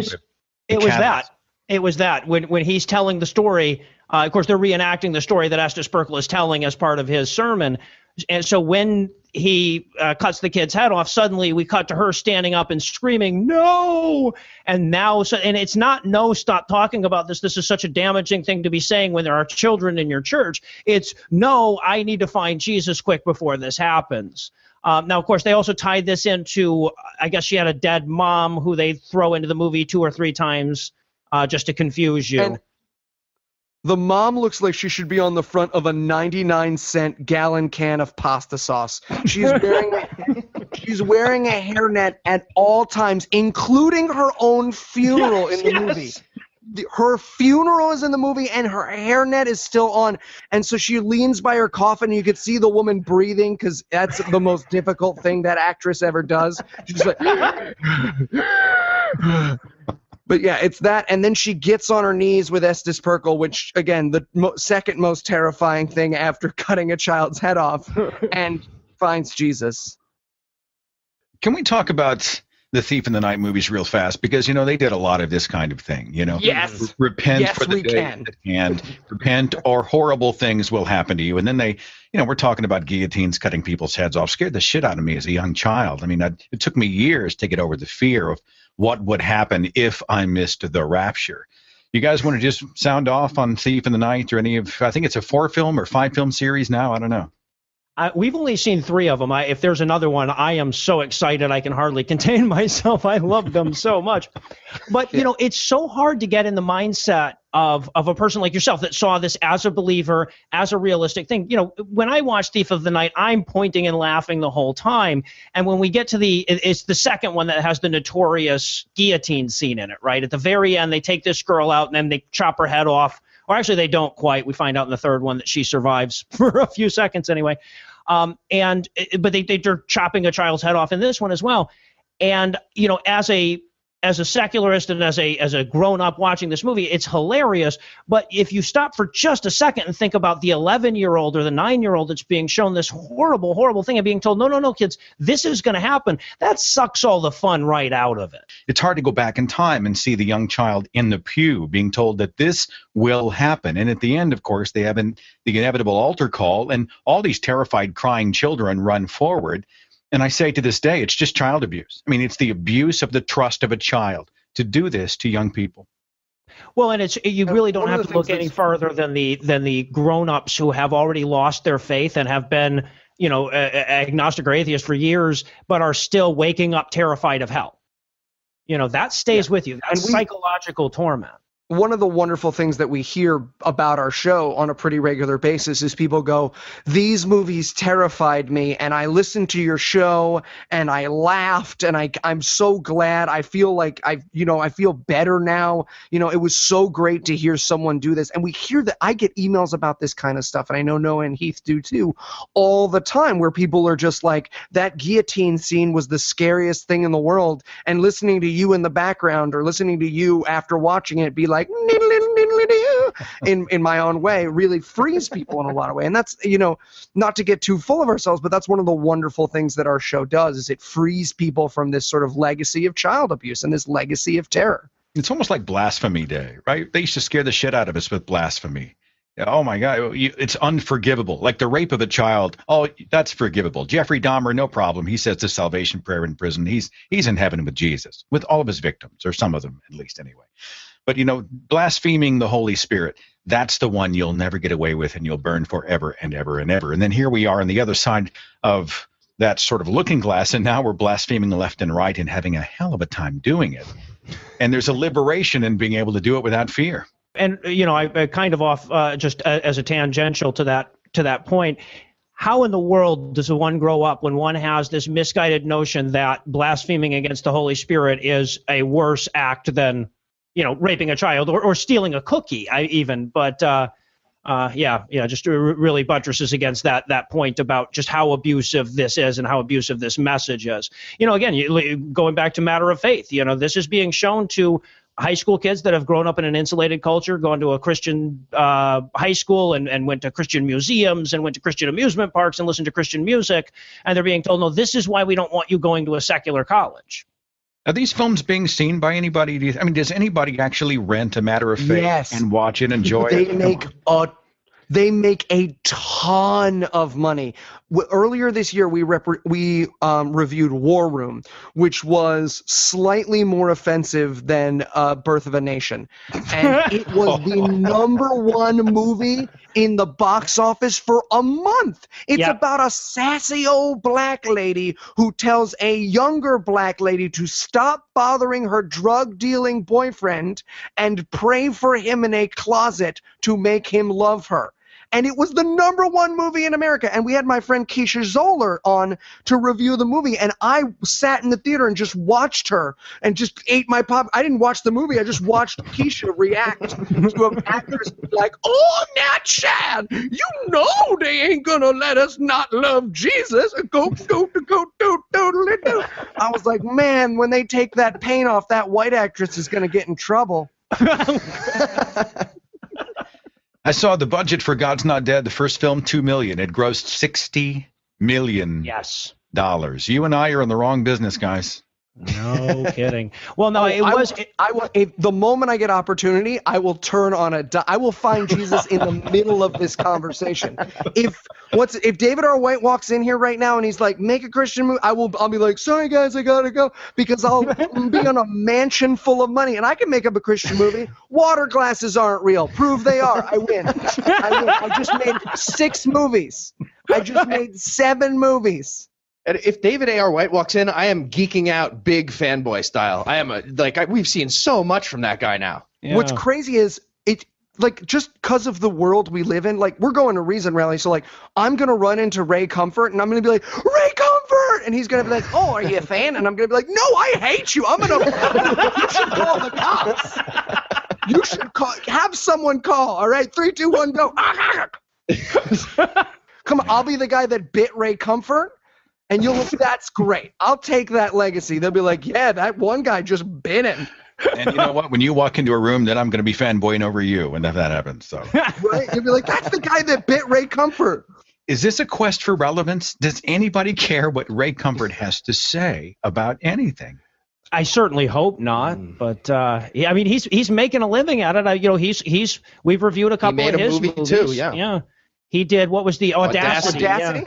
It was that when he's telling the story, of course, they're reenacting the story that Estes Perkel is telling as part of his sermon. And so when he cuts the kid's head off, suddenly we cut to her standing up and screaming, "No!" And it's not, "No, stop talking about this. This is such a damaging thing to be saying when there are children in your church." It's, "No, I need to find Jesus quick before this happens." Now, of course, they also tied this into, I guess she had a dead mom who they throw into the movie 2 or 3 times just to confuse you. And the mom looks like she should be on the front of a 99-cent gallon can of pasta sauce. She's wearing a hairnet at all times, including her own funeral in the movie. Her funeral is in the movie, and her hairnet is still on. And so she leans by her coffin, and you could see the woman breathing, because that's the most difficult thing that actress ever does. She's like... But yeah, it's that, and then she gets on her knees with Estes Perkle, which, again, the second most terrifying thing after cutting a child's head off, and finds Jesus. Can we talk about the Thief in the Night movies real fast? Because, they did a lot of this kind of thing, Yes. Repent Yes, for the we day can. and repent or horrible things will happen to you. And then they, we're talking about guillotines cutting people's heads off. Scared the shit out of me as a young child. I mean, it took me years to get over the fear of what would happen if I missed the rapture. You guys want to just sound off on Thief in the Night or any of, I think it's a 4-film or 5-film series now. I don't know. We've only seen 3 of them. If there's another one, I am so excited I can hardly contain myself. I love them so much. But, it's so hard to get in the mindset of a person like yourself that saw this as a believer, as a realistic thing. When I watch Thief of the Night, I'm pointing and laughing the whole time. And when we get to it's the second one that has the notorious guillotine scene in it, right? At the very end, they take this girl out and then they chop her head off. Or actually, they don't quite. We find out in the third one that she survives for a few seconds anyway. But they're chopping a child's head off in this one as well. And, as a secularist and as a grown-up watching this movie, it's hilarious. But if you stop for just a second and think about the 11-year-old or the 9-year-old that's being shown this horrible, horrible thing and being told, no, kids, this is going to happen, that sucks all the fun right out of it. It's hard to go back in time and see the young child in the pew being told that this will happen. And at the end, of course, they have the inevitable altar call, and all these terrified, crying children run forward. And I say to this day, it's just child abuse. I mean, it's the abuse of the trust of a child to do this to young people. Well, and you really don't have to look any further than the grown-ups who have already lost their faith and have been, agnostic or atheist for years, but are still waking up terrified of hell. That stays with you. That's psychological torment. One of the wonderful things that we hear about our show on a pretty regular basis is people go, these movies terrified me, and I listened to your show and I laughed, and I'm so glad. I feel like I feel better now. It was so great to hear someone do this. And we hear that I get emails about this kind of stuff, and I know Noah and Heath do too, all the time, where people are just like, that guillotine scene was the scariest thing in the world, and listening to you in the background or listening to you after watching it be like, in my own way, really frees people in a lot of ways. And that's, not to get too full of ourselves, but that's one of the wonderful things that our show does, is it frees people from this sort of legacy of child abuse and this legacy of terror. It's almost like Blasphemy Day, right? They used to scare the shit out of us with blasphemy. Oh my God, it's unforgivable. Like the rape of a child, that's forgivable. Jeffrey Dahmer, no problem. He says the salvation prayer in prison. He's in heaven with Jesus, with all of his victims, or some of them at least anyway. But, blaspheming the Holy Spirit, that's the one you'll never get away with, and you'll burn forever and ever and ever. And then here we are on the other side of that sort of looking glass, and now we're blaspheming left and right and having a hell of a time doing it. And there's a liberation in being able to do it without fear. And, I kind of off just as a tangential to that point, how in the world does one grow up when one has this misguided notion that blaspheming against the Holy Spirit is a worse act than raping a child or stealing a cookie, just really buttresses against that point about just how abusive this is and how abusive this message is. Again, going back to matter of faith, this is being shown to high school kids that have grown up in an insulated culture, gone to a Christian high school and went to Christian museums and went to Christian amusement parks and listened to Christian music, and they're being told, no, this is why we don't want you going to a secular college. Are these films being seen by anybody? Does anybody actually rent A Matter of Faith and watch it, enjoy it? They make a ton of money. Earlier this year, we reviewed War Room, which was slightly more offensive than Birth of a Nation. And it was the #1 movie in the box office for a month. It's about a sassy old black lady who tells a younger black lady to stop bothering her drug-dealing boyfriend and pray for him in a closet to make him love her. and it was the #1 movie in America. And we had my friend Keisha Zoller on to review the movie, and I sat in the theater and just watched her and just ate my pop. I didn't watch the movie. I just watched Keisha react to an actress like, "Oh, Nat Shad, you know they ain't gonna let us not love Jesus." Go, totally do. I was like, man, when they take that paint off, that white actress is gonna get in trouble. I saw the budget for God's Not Dead, the first film, $2 million. It grossed $60 million. Yes. You and I are in the wrong business, guys. No kidding. Well, no, the moment I get opportunity, I will turn on I will find Jesus in the middle of this conversation. If David R. White walks in here right now and he's like, make a Christian movie, I'll be like, sorry guys, I gotta go, because I'll be on a mansion full of money and I can make up a Christian movie. Water glasses aren't real. Prove they are. I win. I just made 6 movies. I just made 7 movies. And if David A.R. White walks in, I am geeking out big fanboy style. We've seen so much from that guy now. Yeah. What's crazy is just because of the world we live in, we're going to Reason Rally, so I'm going to run into Ray Comfort and I'm going to be like, Ray Comfort! And he's going to be like, oh, are you a fan? And I'm going to be like, no, I hate you. You should call the cops. You should have someone call. All right, 3, 2, 1, go. Come on, I'll be the guy that bit Ray Comfort. And that's great. I'll take that legacy. They'll be like, yeah, that one guy just bit him. And you know what? When you walk into a room, then I'm going to be fanboying over you when that happens. So right? You'll be like, that's the guy that bit Ray Comfort. Is this a quest for relevance? Does anybody care what Ray Comfort has to say about anything? I certainly hope not, but I mean, he's making a living at it. We've reviewed a couple of his movies too. Yeah. He did. What was the Audacity?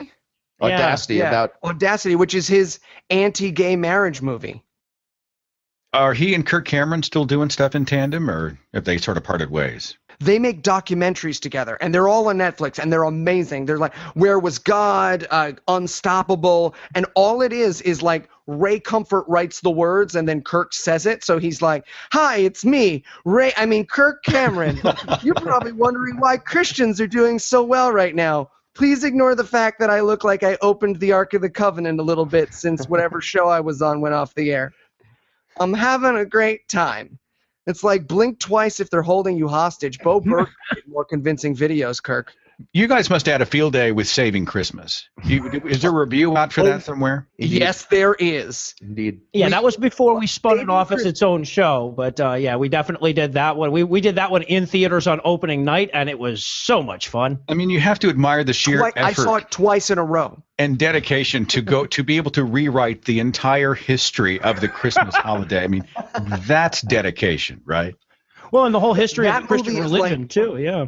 Audacity, which is his anti-gay marriage movie. Are he and Kirk Cameron still doing stuff in tandem, or have they sort of parted ways? They make documentaries together, and they're all on Netflix, and they're amazing. They're like, Where Was God? Unstoppable. And all it is like Ray Comfort writes the words, and then Kirk says it. So he's like, hi, it's me, Kirk Cameron. You're probably wondering why Christians are doing so well right now. Please ignore the fact that I look like I opened the Ark of the Covenant a little bit since whatever show I was on went off the air. I'm having a great time. It's like blink twice if they're holding you hostage. Bo Burke made more convincing videos, Kirk. You guys must have had a field day with Saving Christmas. Is there a review out for that somewhere? Yes, there is. Indeed. Yeah, that was before we spun it off as its own show. But we definitely did that one. We did that one in theaters on opening night, and it was so much fun. I mean, you have to admire the sheer effort. I saw it twice in a row. And dedication to be able to rewrite the entire history of the Christmas holiday. I mean, that's dedication, right? Well, and the whole history of Christian religion, too, yeah.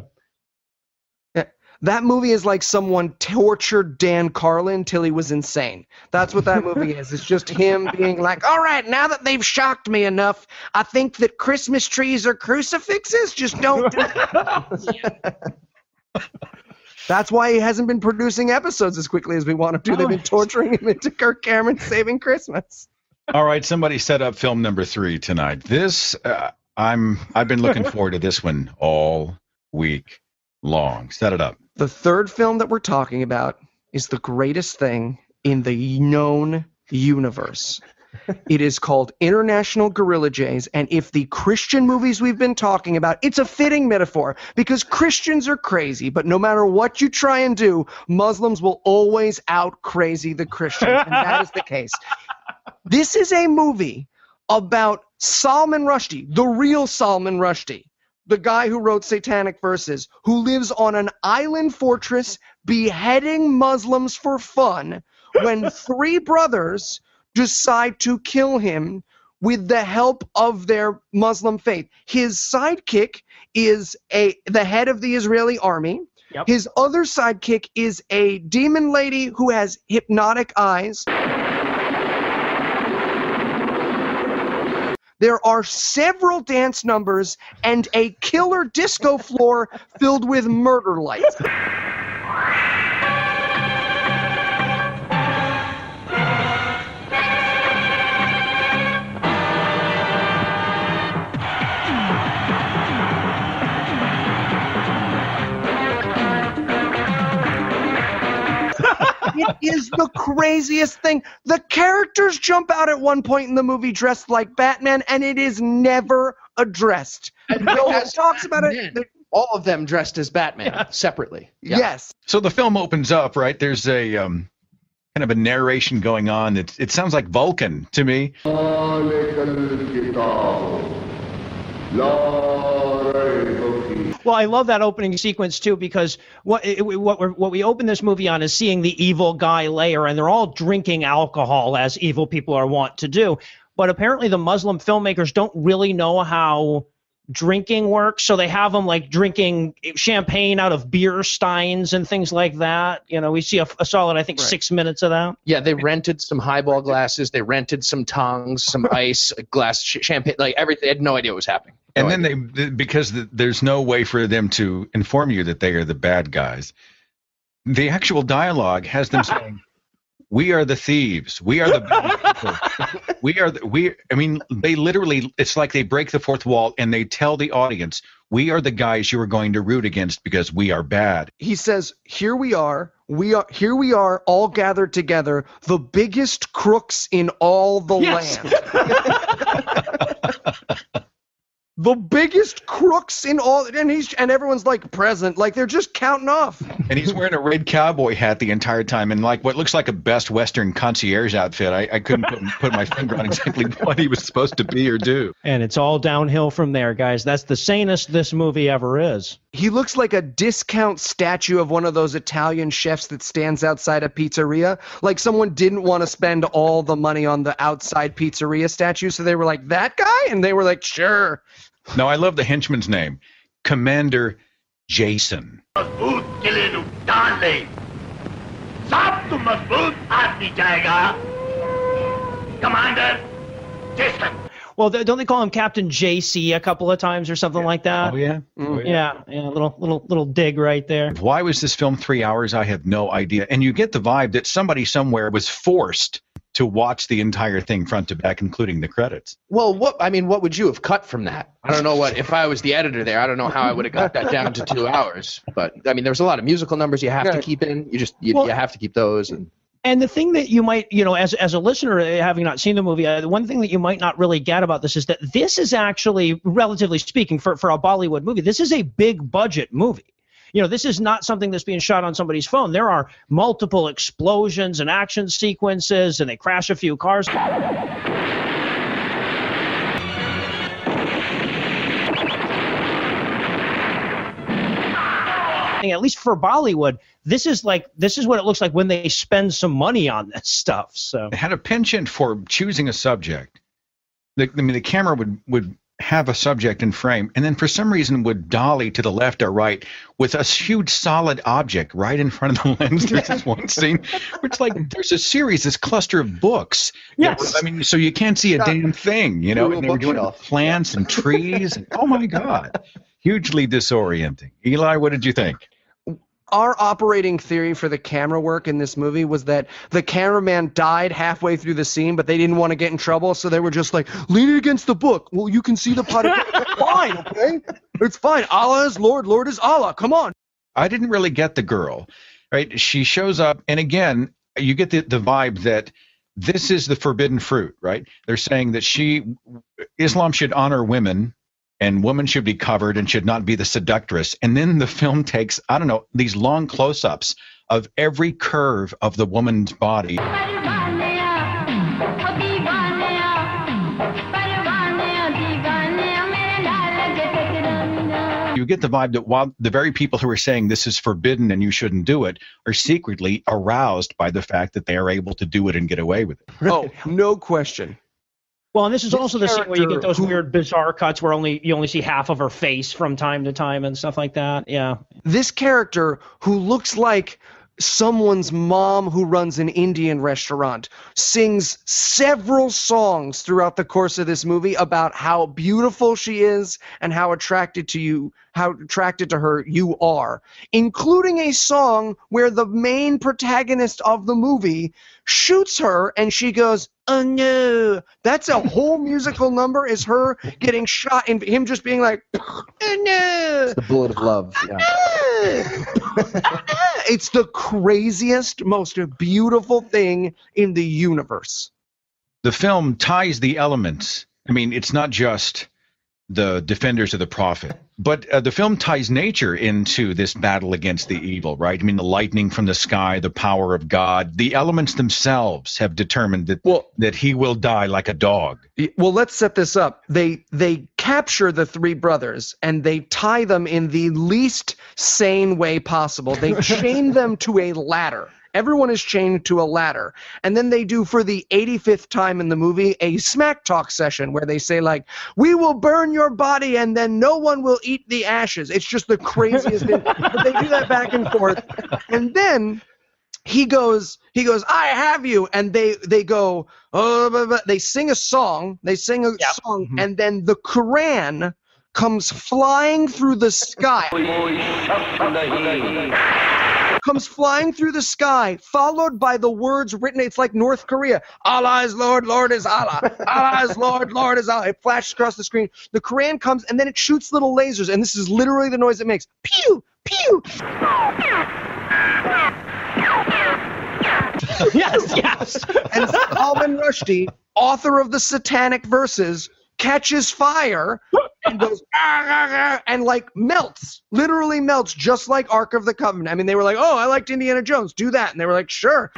That movie is like someone tortured Dan Carlin till he was insane. That's what that movie is. It's just him being like, all right, now that they've shocked me enough, I think that Christmas trees are crucifixes. Just don't do it. That's why he hasn't been producing episodes as quickly as we want him to. They've been torturing him into Kirk Cameron Saving Christmas. All right, somebody set up film number 3 tonight. This, I've been looking forward to this one all week long. Set it up. The third film that we're talking about is the greatest thing in the known universe. It is called International Gorilla Jays, and if the Christian movies we've been talking about, it's a fitting metaphor because Christians are crazy, but no matter what you try and do, Muslims will always out-crazy the Christians, and that is the case. This is a movie about Salman Rushdie, the real Salman Rushdie, the guy who wrote Satanic Verses, who lives on an island fortress beheading Muslims for fun when 3 brothers decide to kill him with the help of their Muslim faith. His sidekick is the head of the Israeli army. Yep. His other sidekick is a demon lady who has hypnotic eyes. There are several dance numbers and a killer disco floor filled with murder lights. craziest thing. The characters jump out at one point in the movie dressed like Batman, and it is never addressed. No one talks about it. All of them dressed as Batman separately. Yeah. Yes. So the film opens up, right? There's a kind of a narration going on. It sounds like Vulcan to me. Well, I love that opening sequence too, because what we open this movie on is seeing the evil guy Leia, and they're all drinking alcohol as evil people are wont to do. But apparently the Muslim filmmakers don't really know how drinking works, so they have them like drinking champagne out of beer steins and things like that. You know, we see a solid, I think, 6 minutes of that. Yeah, they rented some highball glasses, they rented some tongs, some ice, a glass champagne, like everything. They had no idea what was happening. And then because there's no way for them to inform you that they are the bad guys, the actual dialogue has them saying, "We are the thieves. We are the bad people. I mean, they literally, it's like they break the fourth wall and they tell the audience, we are the guys you are going to root against because we are bad." He says, here we are all gathered together, the biggest crooks in all the land. The biggest crooks in all, and everyone's like present, like they're just counting off. And he's wearing a red cowboy hat the entire time, and like what looks like a Best Western concierge outfit. I couldn't put my finger on exactly what he was supposed to be or do. And it's all downhill from there, guys. That's the sanest this movie ever is. He looks like a discount statue of one of those Italian chefs that stands outside a pizzeria. Like someone didn't want to spend all the money on the outside pizzeria statue, so they were like, that guy? And they were like, sure. No, I love the henchman's name, Commander Jason. Commander Jason. Well, don't they call him Captain JC a couple of times or something like that? Oh yeah. Yeah, little dig right there. Why was this film 3 hours? I have no idea. And you get the vibe that somebody somewhere was forced to watch the entire thing front to back, including the credits. Well, what would you have cut from that? I don't know if I was the editor there, I don't know how I would have got that down to 2 hours. But I mean, there's a lot of musical numbers you have to keep in. You have to keep those. And the thing that you might, as a listener, having not seen the movie, the one thing that you might not really get about this is that this is actually, relatively speaking, for a Bollywood movie, this is a big budget movie. This is not something that's being shot on somebody's phone. There are multiple explosions and action sequences, and they crash a few cars. At least for Bollywood, this is what it looks like when they spend some money on this stuff. So they had a penchant for choosing a subject. The camera would have a subject in frame, and then for some reason would dolly to the left or right with a huge solid object right in front of the lens. There's this one scene where it's like there's a series, this cluster of books. Yes. I mean, so you can't see a damn thing, and they were doing plants and trees. And, oh my God, hugely disorienting. Eli, what did you think? Our operating theory for the camera work in this movie was that the cameraman died halfway through the scene, but they didn't want to get in trouble, so they were just like, lean it against the book. Well, you can see the pot. Fine, okay? It's fine. Allah is Lord, Lord is Allah. Come on. I didn't really get the girl, right? She shows up, and again, you get the vibe that this is the forbidden fruit, right? They're saying that Islam should honor women, and women should be covered and should not be the seductress. And then the film takes, I don't know, these long close-ups of every curve of the woman's body. You get the vibe that while the very people who are saying this is forbidden and you shouldn't do it are secretly aroused by the fact that they are able to do it and get away with it. Oh, no question. Well, and this is also the scene where you get those weird, bizarre cuts where you only see half of her face from time to time and stuff like that. Yeah. This character, who looks like someone's mom who runs an Indian restaurant, sings several songs throughout the course of this movie about how beautiful she is and how attracted to her you are, including a song where the main protagonist of the movie shoots her and she goes, oh no. That's a whole musical number, is her getting shot and him just being like, oh no. It's the bullet of love. Yeah. It's the craziest, most beautiful thing in the universe. The film ties the elements. I mean, it's not just the defenders of the prophet, but the film ties nature into this battle against the evil, right? I mean, the lightning from the sky, the power of God, the elements themselves have determined that he will die like a dog. Well, let's set this up. They capture the three brothers and they tie them in the least sane way possible. They chain them to a ladder. Everyone is chained to a ladder. And then they do, for the 85th time in the movie, a smack talk session where they say, like, we will burn your body and then no one will eat the ashes. It's just the craziest thing. But they do that back and forth. And then he goes, I have you. And they go, oh, they sing a song. And then the Quran comes flying through the sky. Comes flying through the sky, followed by the words written. It's like North Korea. Allah is Lord, Lord is Allah. Allah is Lord, Lord is Allah. It flashes across the screen. The Quran comes, and then it shoots little lasers, and this is literally the noise it makes. Pew, pew. Yes. And Salman Rushdie, author of the Satanic Verses, catches fire and goes and like melts, literally melts, just like Ark of the Covenant. I mean, they were like, oh, I liked Indiana Jones, do that. And they were like, sure.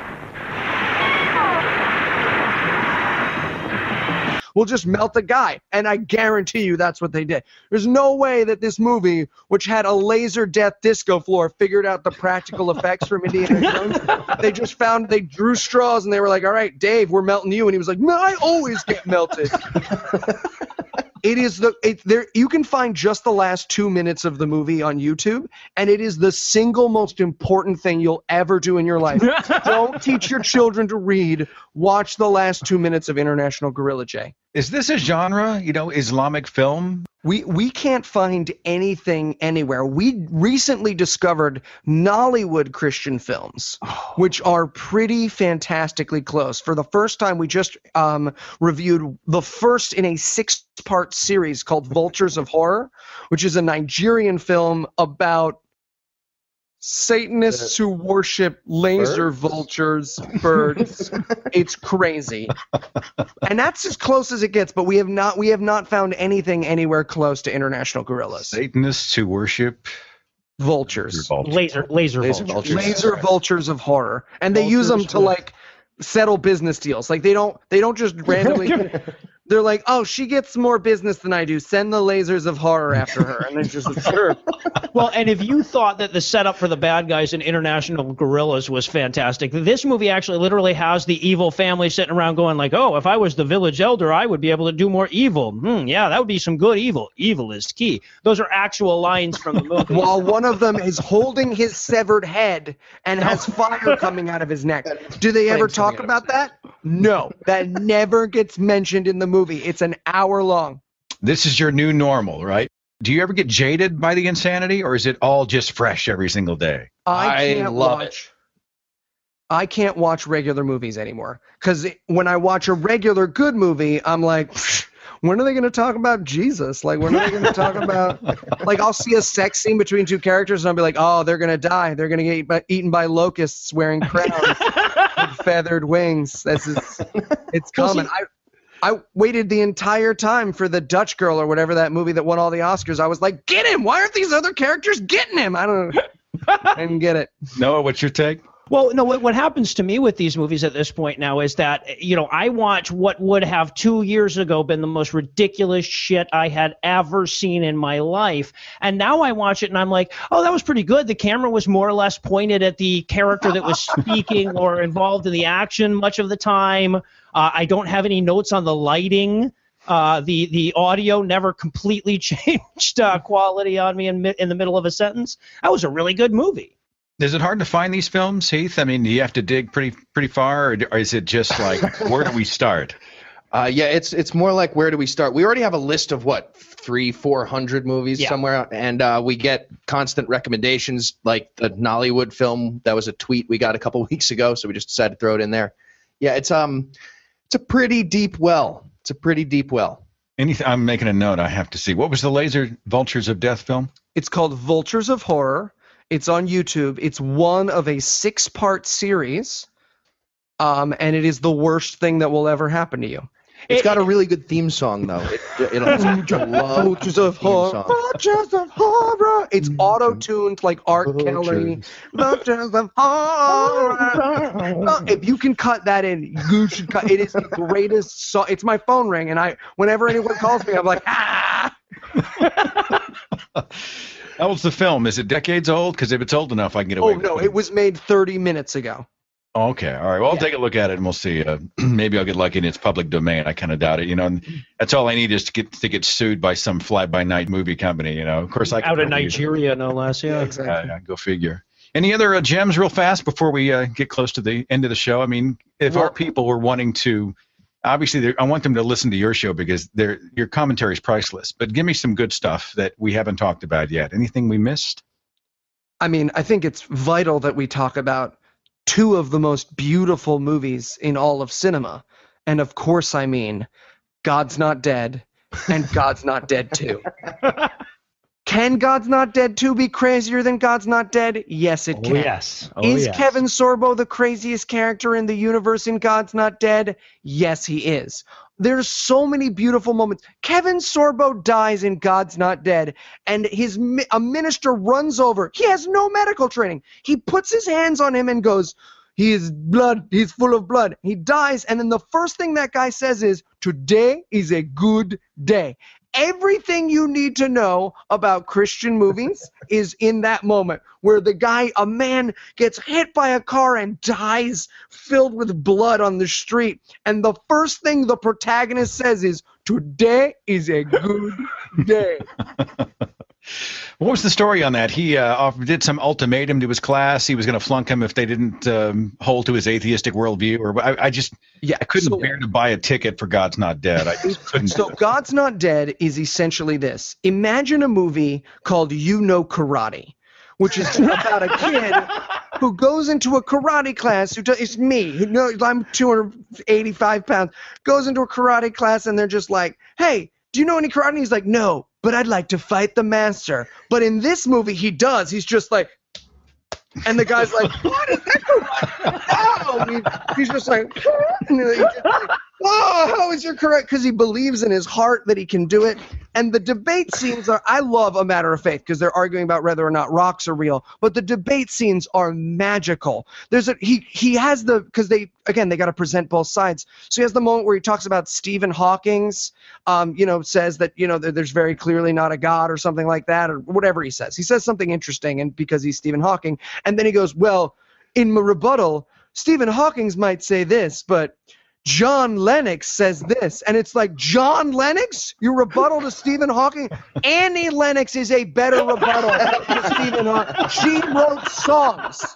We'll just melt the guy. And I guarantee you that's what they did. There's no way that this movie, which had a laser death disco floor, figured out the practical effects from Indiana Jones. They drew straws and they were like, all right, Dave, we're melting you. And he was like, no, I always get melted. You can find just the last 2 minutes of the movie on YouTube, and it is the single most important thing you'll ever do in your life. Don't teach your children to read. Watch the last 2 minutes of International Gorilla J. Is this a genre, Islamic film? We can't find anything anywhere. We recently discovered Nollywood Christian films, which are pretty fantastically close. For the first time, we just reviewed the first in a 6-part series called Vultures of Horror, which is a Nigerian film about Satanists who worship laser vultures, birds. It's crazy. And that's as close as it gets, but we have not found anything anywhere close to International Gorillas. Satanists who worship vultures. Laser vultures. Laser vultures of horror. And they use them to like settle business deals. Like they don't just randomly they're like, oh, she gets more business than I do. Send the lasers of horror after her. And it's just sure. Well, and if you thought that the setup for the bad guys in International Gorillas was fantastic, this movie actually literally has the evil family sitting around going like, oh, if I was the village elder, I would be able to do more evil. Yeah, that would be some good evil. Evil is key. Those are actual lines from the movie. While one of them is holding his severed head and has fire coming out of his neck. Do they ever talk about that? No, that never gets mentioned in the movie. It's an hour long. This is your new normal, right? Do you ever get jaded by the insanity, or is it all just fresh every single day? I can't watch regular movies anymore, because when I watch a regular good movie, I'm like, when are they going to talk about Jesus? Like, when are they going to talk about, like, I'll see a sex scene between two characters and I'll be like, oh, they're going to die. They're going to get eaten by locusts wearing crowns with feathered wings. It's common. I waited the entire time for the Dutch Girl or whatever, that movie that won all the Oscars. I was like, get him. Why aren't these other characters getting him? I don't know. I didn't get it. Noah, what's your take? Well, no, what happens to me with these movies at this point now is that, I watch what would have 2 years ago been the most ridiculous shit I had ever seen in my life. And now I watch it and I'm like, oh, that was pretty good. The camera was more or less pointed at the character that was speaking or involved in the action much of the time. I don't have any notes on the lighting. The audio never completely changed quality on me in the middle of a sentence. That was a really good movie. Is it hard to find these films, Heath? I mean, do you have to dig pretty far, or is it just like, where do we start? Yeah, it's more like, where do we start? We already have a list of 300-400 movies somewhere, and we get constant recommendations, like the Nollywood film. That was a tweet we got a couple weeks ago, so we just decided to throw it in there. Yeah, it's a pretty deep well. It's a pretty deep well. I'm making a note. I have to see. What was the Laser Vultures of Death film? It's called Vultures of Horror. It's on YouTube. It's one of a 6-part series, and it is the worst thing that will ever happen to you. It's got a really good theme song, though. Vultures of horror. Vultures of horror. It's auto-tuned like Art Kelly. Vultures of horror. If you can cut that in, you should cut. It is the greatest song. It's my phone ring, and whenever anyone calls me, I'm like, ah. How old's the film? Is it decades old? Because if it's old enough, I can get away with it. Oh, no, it was made 30 minutes ago. Okay, all right. Well, I'll take a look at it and we'll see. Maybe I'll get lucky and it's public domain. I kind of doubt it. And that's all I need is to get sued by some fly-by-night movie company. Of course, out of Nigeria, no less. Yeah, exactly. Go figure. Any other gems, real fast, before we get close to the end of the show? I mean, if our people were wanting to, obviously, I want them to listen to your show because your commentary is priceless. But give me some good stuff that we haven't talked about yet. Anything we missed? I mean, I think it's vital that we talk about 2 of the most beautiful movies in all of cinema. And of course, I mean God's Not Dead and God's Not Dead 2. Can God's Not Dead 2 be crazier than God's Not Dead? Yes, it can. Yes. Is Kevin Sorbo the craziest character in the universe in God's Not Dead? Yes, he is. There's so many beautiful moments. Kevin Sorbo dies in God's Not Dead, and a minister runs over. He has no medical training. He puts his hands on him and goes, he is blood. He's full of blood. He dies, and then the first thing that guy says is, today is a good day. Everything you need to know about Christian movies is in that moment where a man gets hit by a car and dies filled with blood on the street. And the first thing the protagonist says is, today is a good day. What was the story on that? He did some ultimatum to his class. He was going to flunk him if they didn't hold to his atheistic worldview. Or I couldn't bear to buy a ticket for God's Not Dead. I just couldn't. So God's Not Dead is essentially this. Imagine a movie called You Know Karate, which is about a kid who goes into a karate class. It's me. Who knows I'm 285 pounds. Goes into a karate class and they're just like, hey, do you know any karate? And he's like, no, but I'd like to fight the master. But in this movie, he does. He's just like, and the guy's like, what is that karate? No! He's just like, and he's just like, oh, how is your karate? Because he believes in his heart that he can do it. And the debate scenes I love A Matter of Faith because they're arguing about whether or not rocks are real. But the debate scenes are magical. He has because they got to present both sides. So he has the moment where he talks about Stephen Hawking's, says that, there's very clearly not a God or something like that or whatever he says. He says something interesting and because he's Stephen Hawking. And then he goes, well, in my rebuttal, Stephen Hawking's might say this, but John Lennox says this, and it's like, John Lennox? Your rebuttal to Stephen Hawking? Annie Lennox is a better rebuttal to Stephen Hawking. She wrote songs.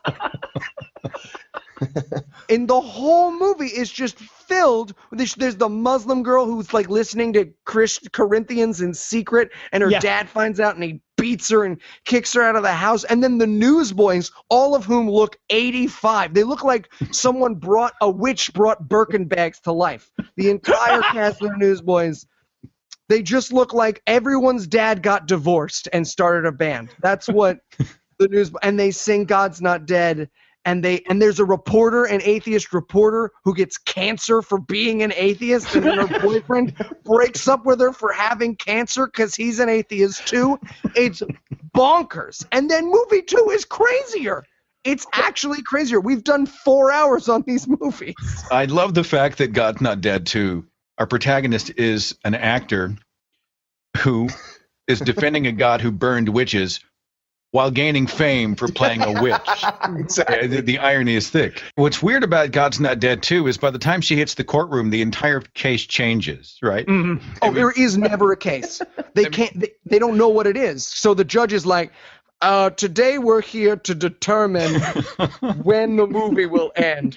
And the whole movie is just filled with this. There's the Muslim girl who's like listening to Corinthians in secret, and her dad finds out and he beats her and kicks her out of the house. And then the newsboys, all of whom look 85. They look like a witch brought Birkin bags to life. The entire cast of the newsboys, they just look like everyone's dad got divorced and started a band. That's what the news, and they sing God's Not Dead. And there's an atheist reporter who gets cancer for being an atheist, and then her boyfriend breaks up with her for having cancer because he's an atheist too. It's bonkers. And then movie 2 is crazier. It's actually crazier. We've done 4 hours on these movies. I love the fact that God's Not Dead 2, our protagonist is an actor who is defending a god who burned witches while gaining fame for playing a witch. Exactly. The irony is thick. What's weird about God's Not Dead 2 is by the time she hits the courtroom, the entire case changes, right? Mm-hmm. Oh, there is never a case. They don't know what it is. So the judge is like, today we're here to determine when the movie will end.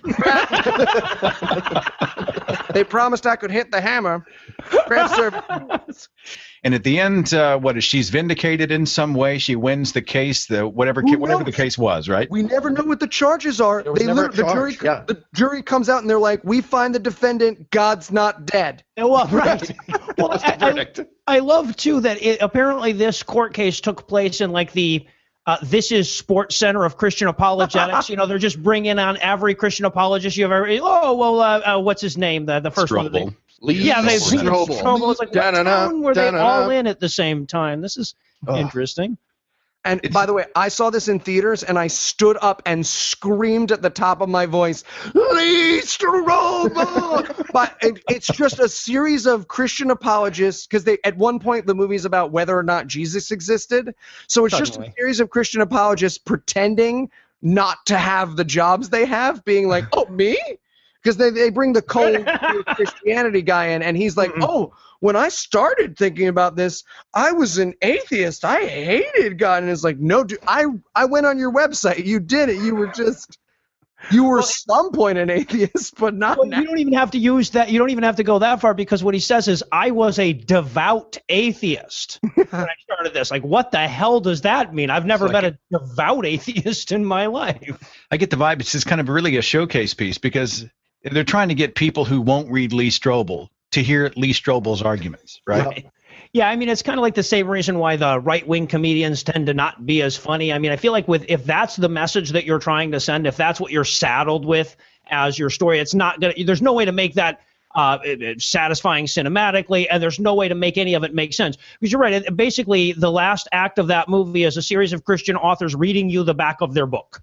They promised I could hit the hammer. And at the end, she's vindicated in some way? She wins the case, whatever the case was, right? We never know what the charges are. The jury comes out and they're like, we find the defendant, God's not dead. Well, right. Well, I love, too, that apparently this court case took place in like the This is Sports Center of Christian Apologetics. They're just bringing on every Christian apologist you've ever. What's his name? The first Strobel. one. Strobel. It's like, what town were they all in at the same time? This is interesting. And by the way, I saw this in theaters, and I stood up and screamed at the top of my voice, Lee Strobel! But it's just a series of Christian apologists, because at one point the movie's about whether or not Jesus existed. So it's just a series of Christian apologists pretending not to have the jobs they have, being like, oh, me? Because they bring the cold Christianity guy in, and he's like, oh, when I started thinking about this, I was an atheist. I hated God. And it's like, no, dude, I went on your website. You did it. You were at some point an atheist, but not now. You don't even have to use that. You don't even have to go that far, because what he says is, I was a devout atheist when I started this. Like, what the hell does that mean? I've never met a devout atheist in my life. I get the vibe. It's just kind of really a showcase piece, because they're trying to get people who won't read Lee Strobel to hear Lee Strobel's arguments, right? Yeah, I mean, it's kind of like the same reason why the right-wing comedians tend to not be as funny. I mean, I feel like if that's the message that you're trying to send, if that's what you're saddled with as your story, it's not gonna. There's no way to make that satisfying cinematically, and there's no way to make any of it make sense. Because you're right. Basically, the last act of that movie is a series of Christian authors reading you the back of their book.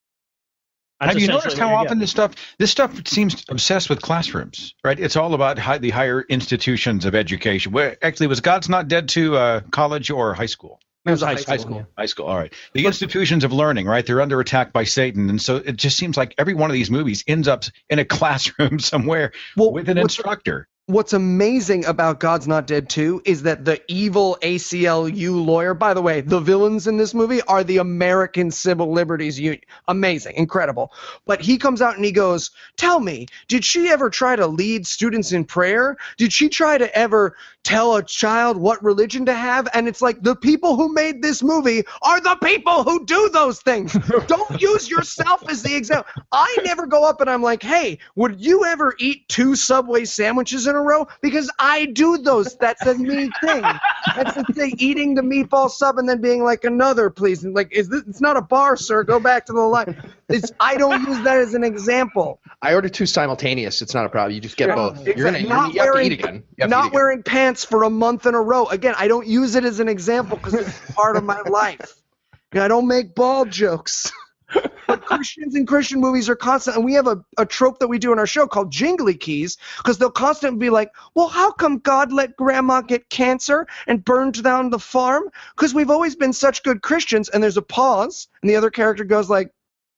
Have you noticed how often this stuff seems obsessed with classrooms, right? It's all about the higher institutions of education. Actually, was God's Not Dead to college or high school? It was high school. Yeah. High school. All right. The institutions of learning, right? They're under attack by Satan. And so it just seems like every one of these movies ends up in a classroom somewhere with an instructor. What's amazing about God's Not Dead 2 is that the evil ACLU lawyer, by the way, the villains in this movie are the American Civil Liberties Union. Amazing, incredible. But he comes out and he goes, tell me, did she ever try to lead students in prayer? Did she try to ever tell a child what religion to have? And it's like, the people who made this movie are the people who do those things. Don't use yourself as the example. I never go up and I'm like, hey, would you ever eat 2 Subway sandwiches in a row? Because I do those. That's a me thing. That's the thing. Eating the meatball sub and then being like, another, please. And like, it's not a bar, sir. Go back to the line. I don't use that as an example. I order 2 simultaneous. It's not a problem. You just get both. Exactly. You have to eat again. Not wearing pants for a month in a row. Again, I don't use it as an example because it's part of my life. And I don't make bald jokes. But Christians in Christian movies are constant, and we have a trope that we do in our show called Jingly Keys, because they'll constantly be like, well, how come God let grandma get cancer and burned down the farm? Because we've always been such good Christians. And there's a pause, and the other character goes like,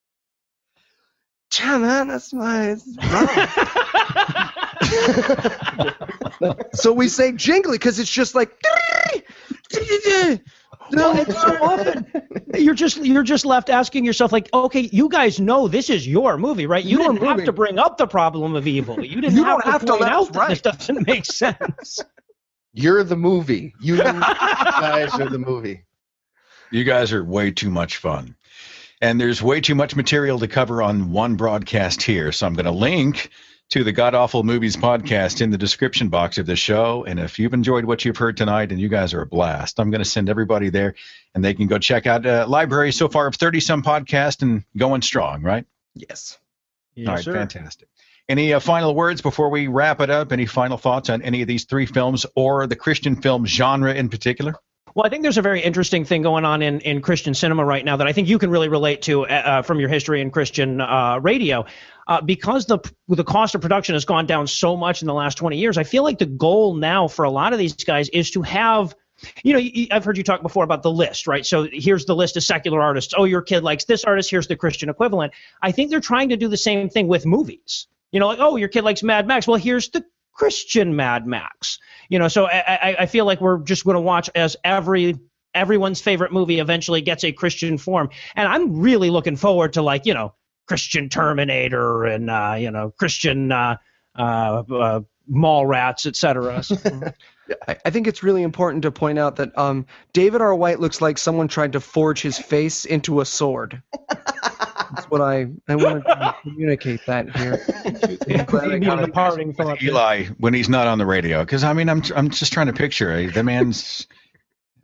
yeah, man, that's why it's wrong. So we say jingly because it's just like, no, it's so often you're just left asking yourself, like, okay, you guys know this is your movie, right? You didn't have to bring up the problem of evil. You didn't have to point out that this doesn't make sense. You're the movie. You guys are the movie. You guys are way too much fun. And there's way too much material to cover on one broadcast here. So I'm going to link to the God Awful Movies podcast in the description box of the show. And if you've enjoyed what you've heard tonight and you guys are a blast, I'm going to send everybody there and they can go check out a library so far of 30-some podcasts and going strong, right? Yes. All right, sir. Fantastic. Any final words before we wrap it up? Any final thoughts on any of these 3 films or the Christian film genre in particular? Well, I think there's a very interesting thing going on in Christian cinema right now that I think you can really relate to from your history in Christian radio. Because the cost of production has gone down so much in the last 20 years, I feel like the goal now for a lot of these guys is to have, I've heard you talk before about the list, right? So here's the list of secular artists. Oh, your kid likes this artist. Here's the Christian equivalent. I think they're trying to do the same thing with movies. Like, oh, your kid likes Mad Max. Well, here's the Christian Mad Max. So I feel like we're just going to watch as everyone's favorite movie eventually gets a Christian form. And I'm really looking forward to Christian Terminator and, Christian mall rats, etc. I think it's really important to point out that David R. White looks like someone tried to forge his face into a sword. That's what I wanted to communicate that here. Eli, when he's not on the radio, because I'm just trying to picture the man's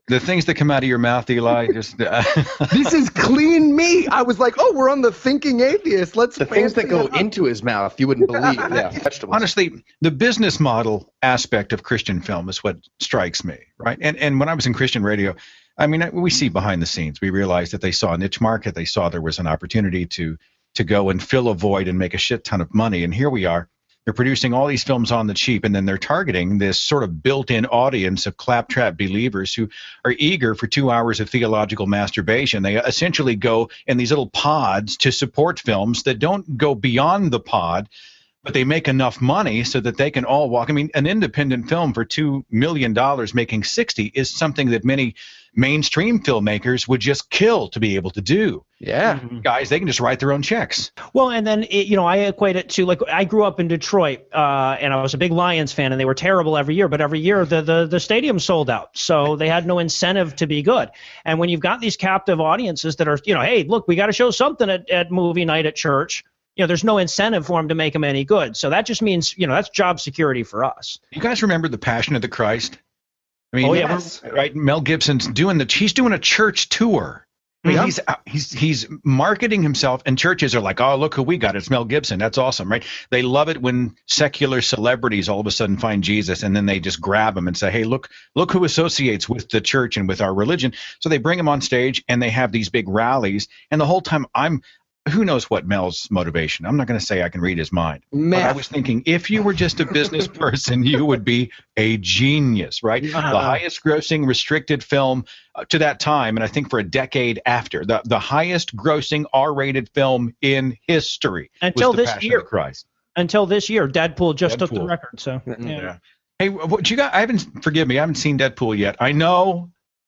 The things that come out of your mouth, Eli, just This is clean meat. I was like, oh, we're on the Thinking Atheist. Let's The things that go into his mouth, you wouldn't believe. Yeah, vegetables. honestly, the business model aspect of Christian film is what strikes me, right? And when I was in Christian radio, I mean, we see behind the scenes. We realized that they saw a niche market. They saw there was an opportunity to go and fill a void and make a shit ton of money. And here we are. They're producing all these films on the cheap, and then they're targeting this sort of built-in audience of claptrap believers who are eager for 2 hours of theological masturbation. They essentially go in these little pods to support films that don't go beyond the pod, but they make enough money so that they can all walk. I mean, an independent film for $2 million making 60 is something that many mainstream filmmakers would just kill to be able to do. Yeah. Guys, they can just write their own checks. Well, and then, I equate it to, like, I grew up in Detroit, and I was a big Lions fan, and they were terrible every year, but every year the stadium sold out, so they had no incentive to be good. And when you've got these captive audiences that are, hey, look, we got to show something at movie night at church, there's no incentive for them to make them any good. So that just means, that's job security for us. You guys remember The Passion of the Christ? I mean, yes. Right? Mel Gibson's he's doing a church tour. I mean, he's marketing himself, and churches are like, oh, look who we got. It's Mel Gibson. That's awesome, right? They love it when secular celebrities all of a sudden find Jesus, and then they just grab him and say, hey, look who associates with the church and with our religion. So they bring him on stage, and they have these big rallies. And the whole time who knows what Mel's motivation? I'm not going to say I can read his mind. But I was thinking, if you were just a business person, you would be a genius, right? The highest grossing restricted film to that time, and I think for a decade after, the highest grossing R-rated film in history until was The this Passion year. of the Christ. Until this year, Deadpool took the record. So yeah. Hey, what you got? Forgive me, I haven't seen Deadpool yet. I know.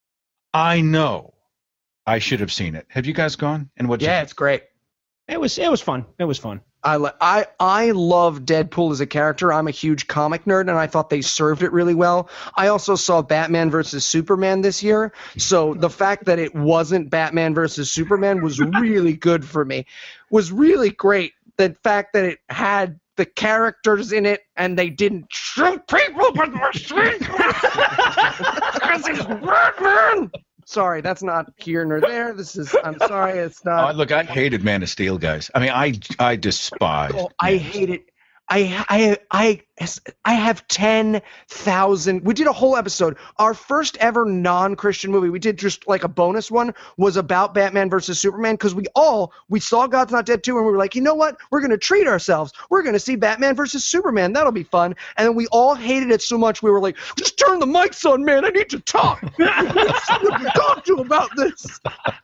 I should have seen it. Have you guys gone? And what? Yeah, it's great. It was fun. It was fun. I love Deadpool as a character. I'm a huge comic nerd, and I thought they served it really well. I also saw Batman versus Superman this year, so the fact that it wasn't Batman versus Superman was really good for me. Was really great. The fact that it had the characters in it, and they didn't shoot people with machine guns because he's Batman. Sorry, that's not here nor there. I'm sorry, it's not. Look, I hated Man of Steel, guys. I mean, I despise. Oh, I hate it. I have 10,000. We did a whole episode. Our first ever non-Christian movie, we did just like a bonus one, was about Batman versus Superman, because we saw God's Not Dead 2, and we were like, you know what? We're going to treat ourselves. We're going to see Batman versus Superman. That'll be fun. And then we all hated it so much, we were like, just turn the mics on, man. I need to talk. Talk to about this.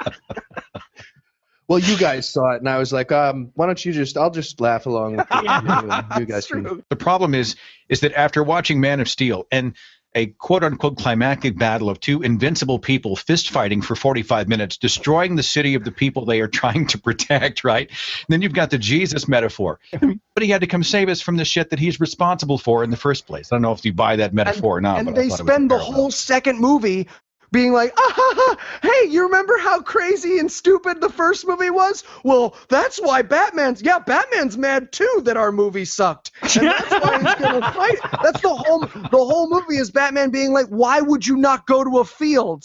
Well, you guys saw it, and I was like, why don't you I'll just laugh along with you guys. The problem is that after watching Man of Steel and a quote-unquote climactic battle of two invincible people fist-fighting for 45 minutes, destroying the city of the people they are trying to protect, right? And then you've got the Jesus metaphor. But he had to come save us from the shit that he's responsible for in the first place. I don't know if you buy that metaphor or not. And they spend the whole second movie being like, hey, you remember how crazy and stupid the first movie was? Well, that's why Batman's mad too that our movie sucked. And that's why he's gonna fight. That's the whole movie is Batman being like, why would you not go to a field?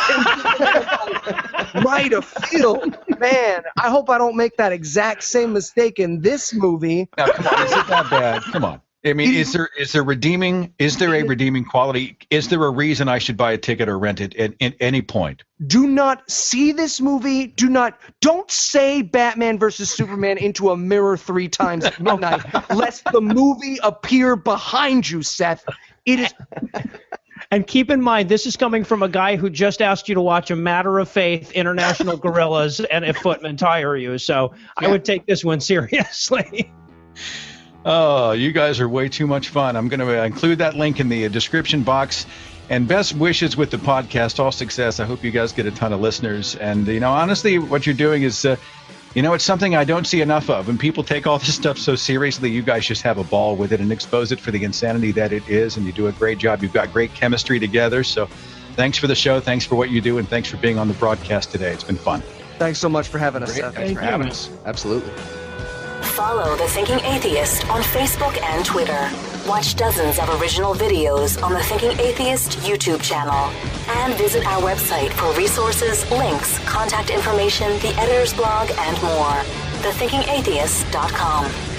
Right, a field. Man, I hope I don't make that exact same mistake in this movie. Now, come on, is it that bad? Come on. I mean, is there a redeeming quality? Is there a reason I should buy a ticket or rent it at any point? Do not see this movie. Don't say Batman versus Superman into a mirror 3 times at midnight, lest the movie appear behind you, Seth. It is. And keep in mind, this is coming from a guy who just asked you to watch A Matter of Faith, International Gorillas, and If Footmen Tire You. So I would take this one seriously. Oh, you guys are way too much fun. I'm going to include that link in the description box. And best wishes with the podcast. All success. I hope you guys get a ton of listeners. And, honestly, what you're doing is, it's something I don't see enough of. And people take all this stuff so seriously. You guys just have a ball with it and expose it for the insanity that it is. And you do a great job. You've got great chemistry together. So thanks for the show. Thanks for what you do. And thanks for being on the broadcast today. It's been fun. Thanks so much for having us, Seth. Thanks for having us. Absolutely. Follow The Thinking Atheist on Facebook and Twitter. Watch dozens of original videos on the Thinking Atheist YouTube channel. And visit our website for resources, links, contact information, the editor's blog, and more. thethinkingatheist.com.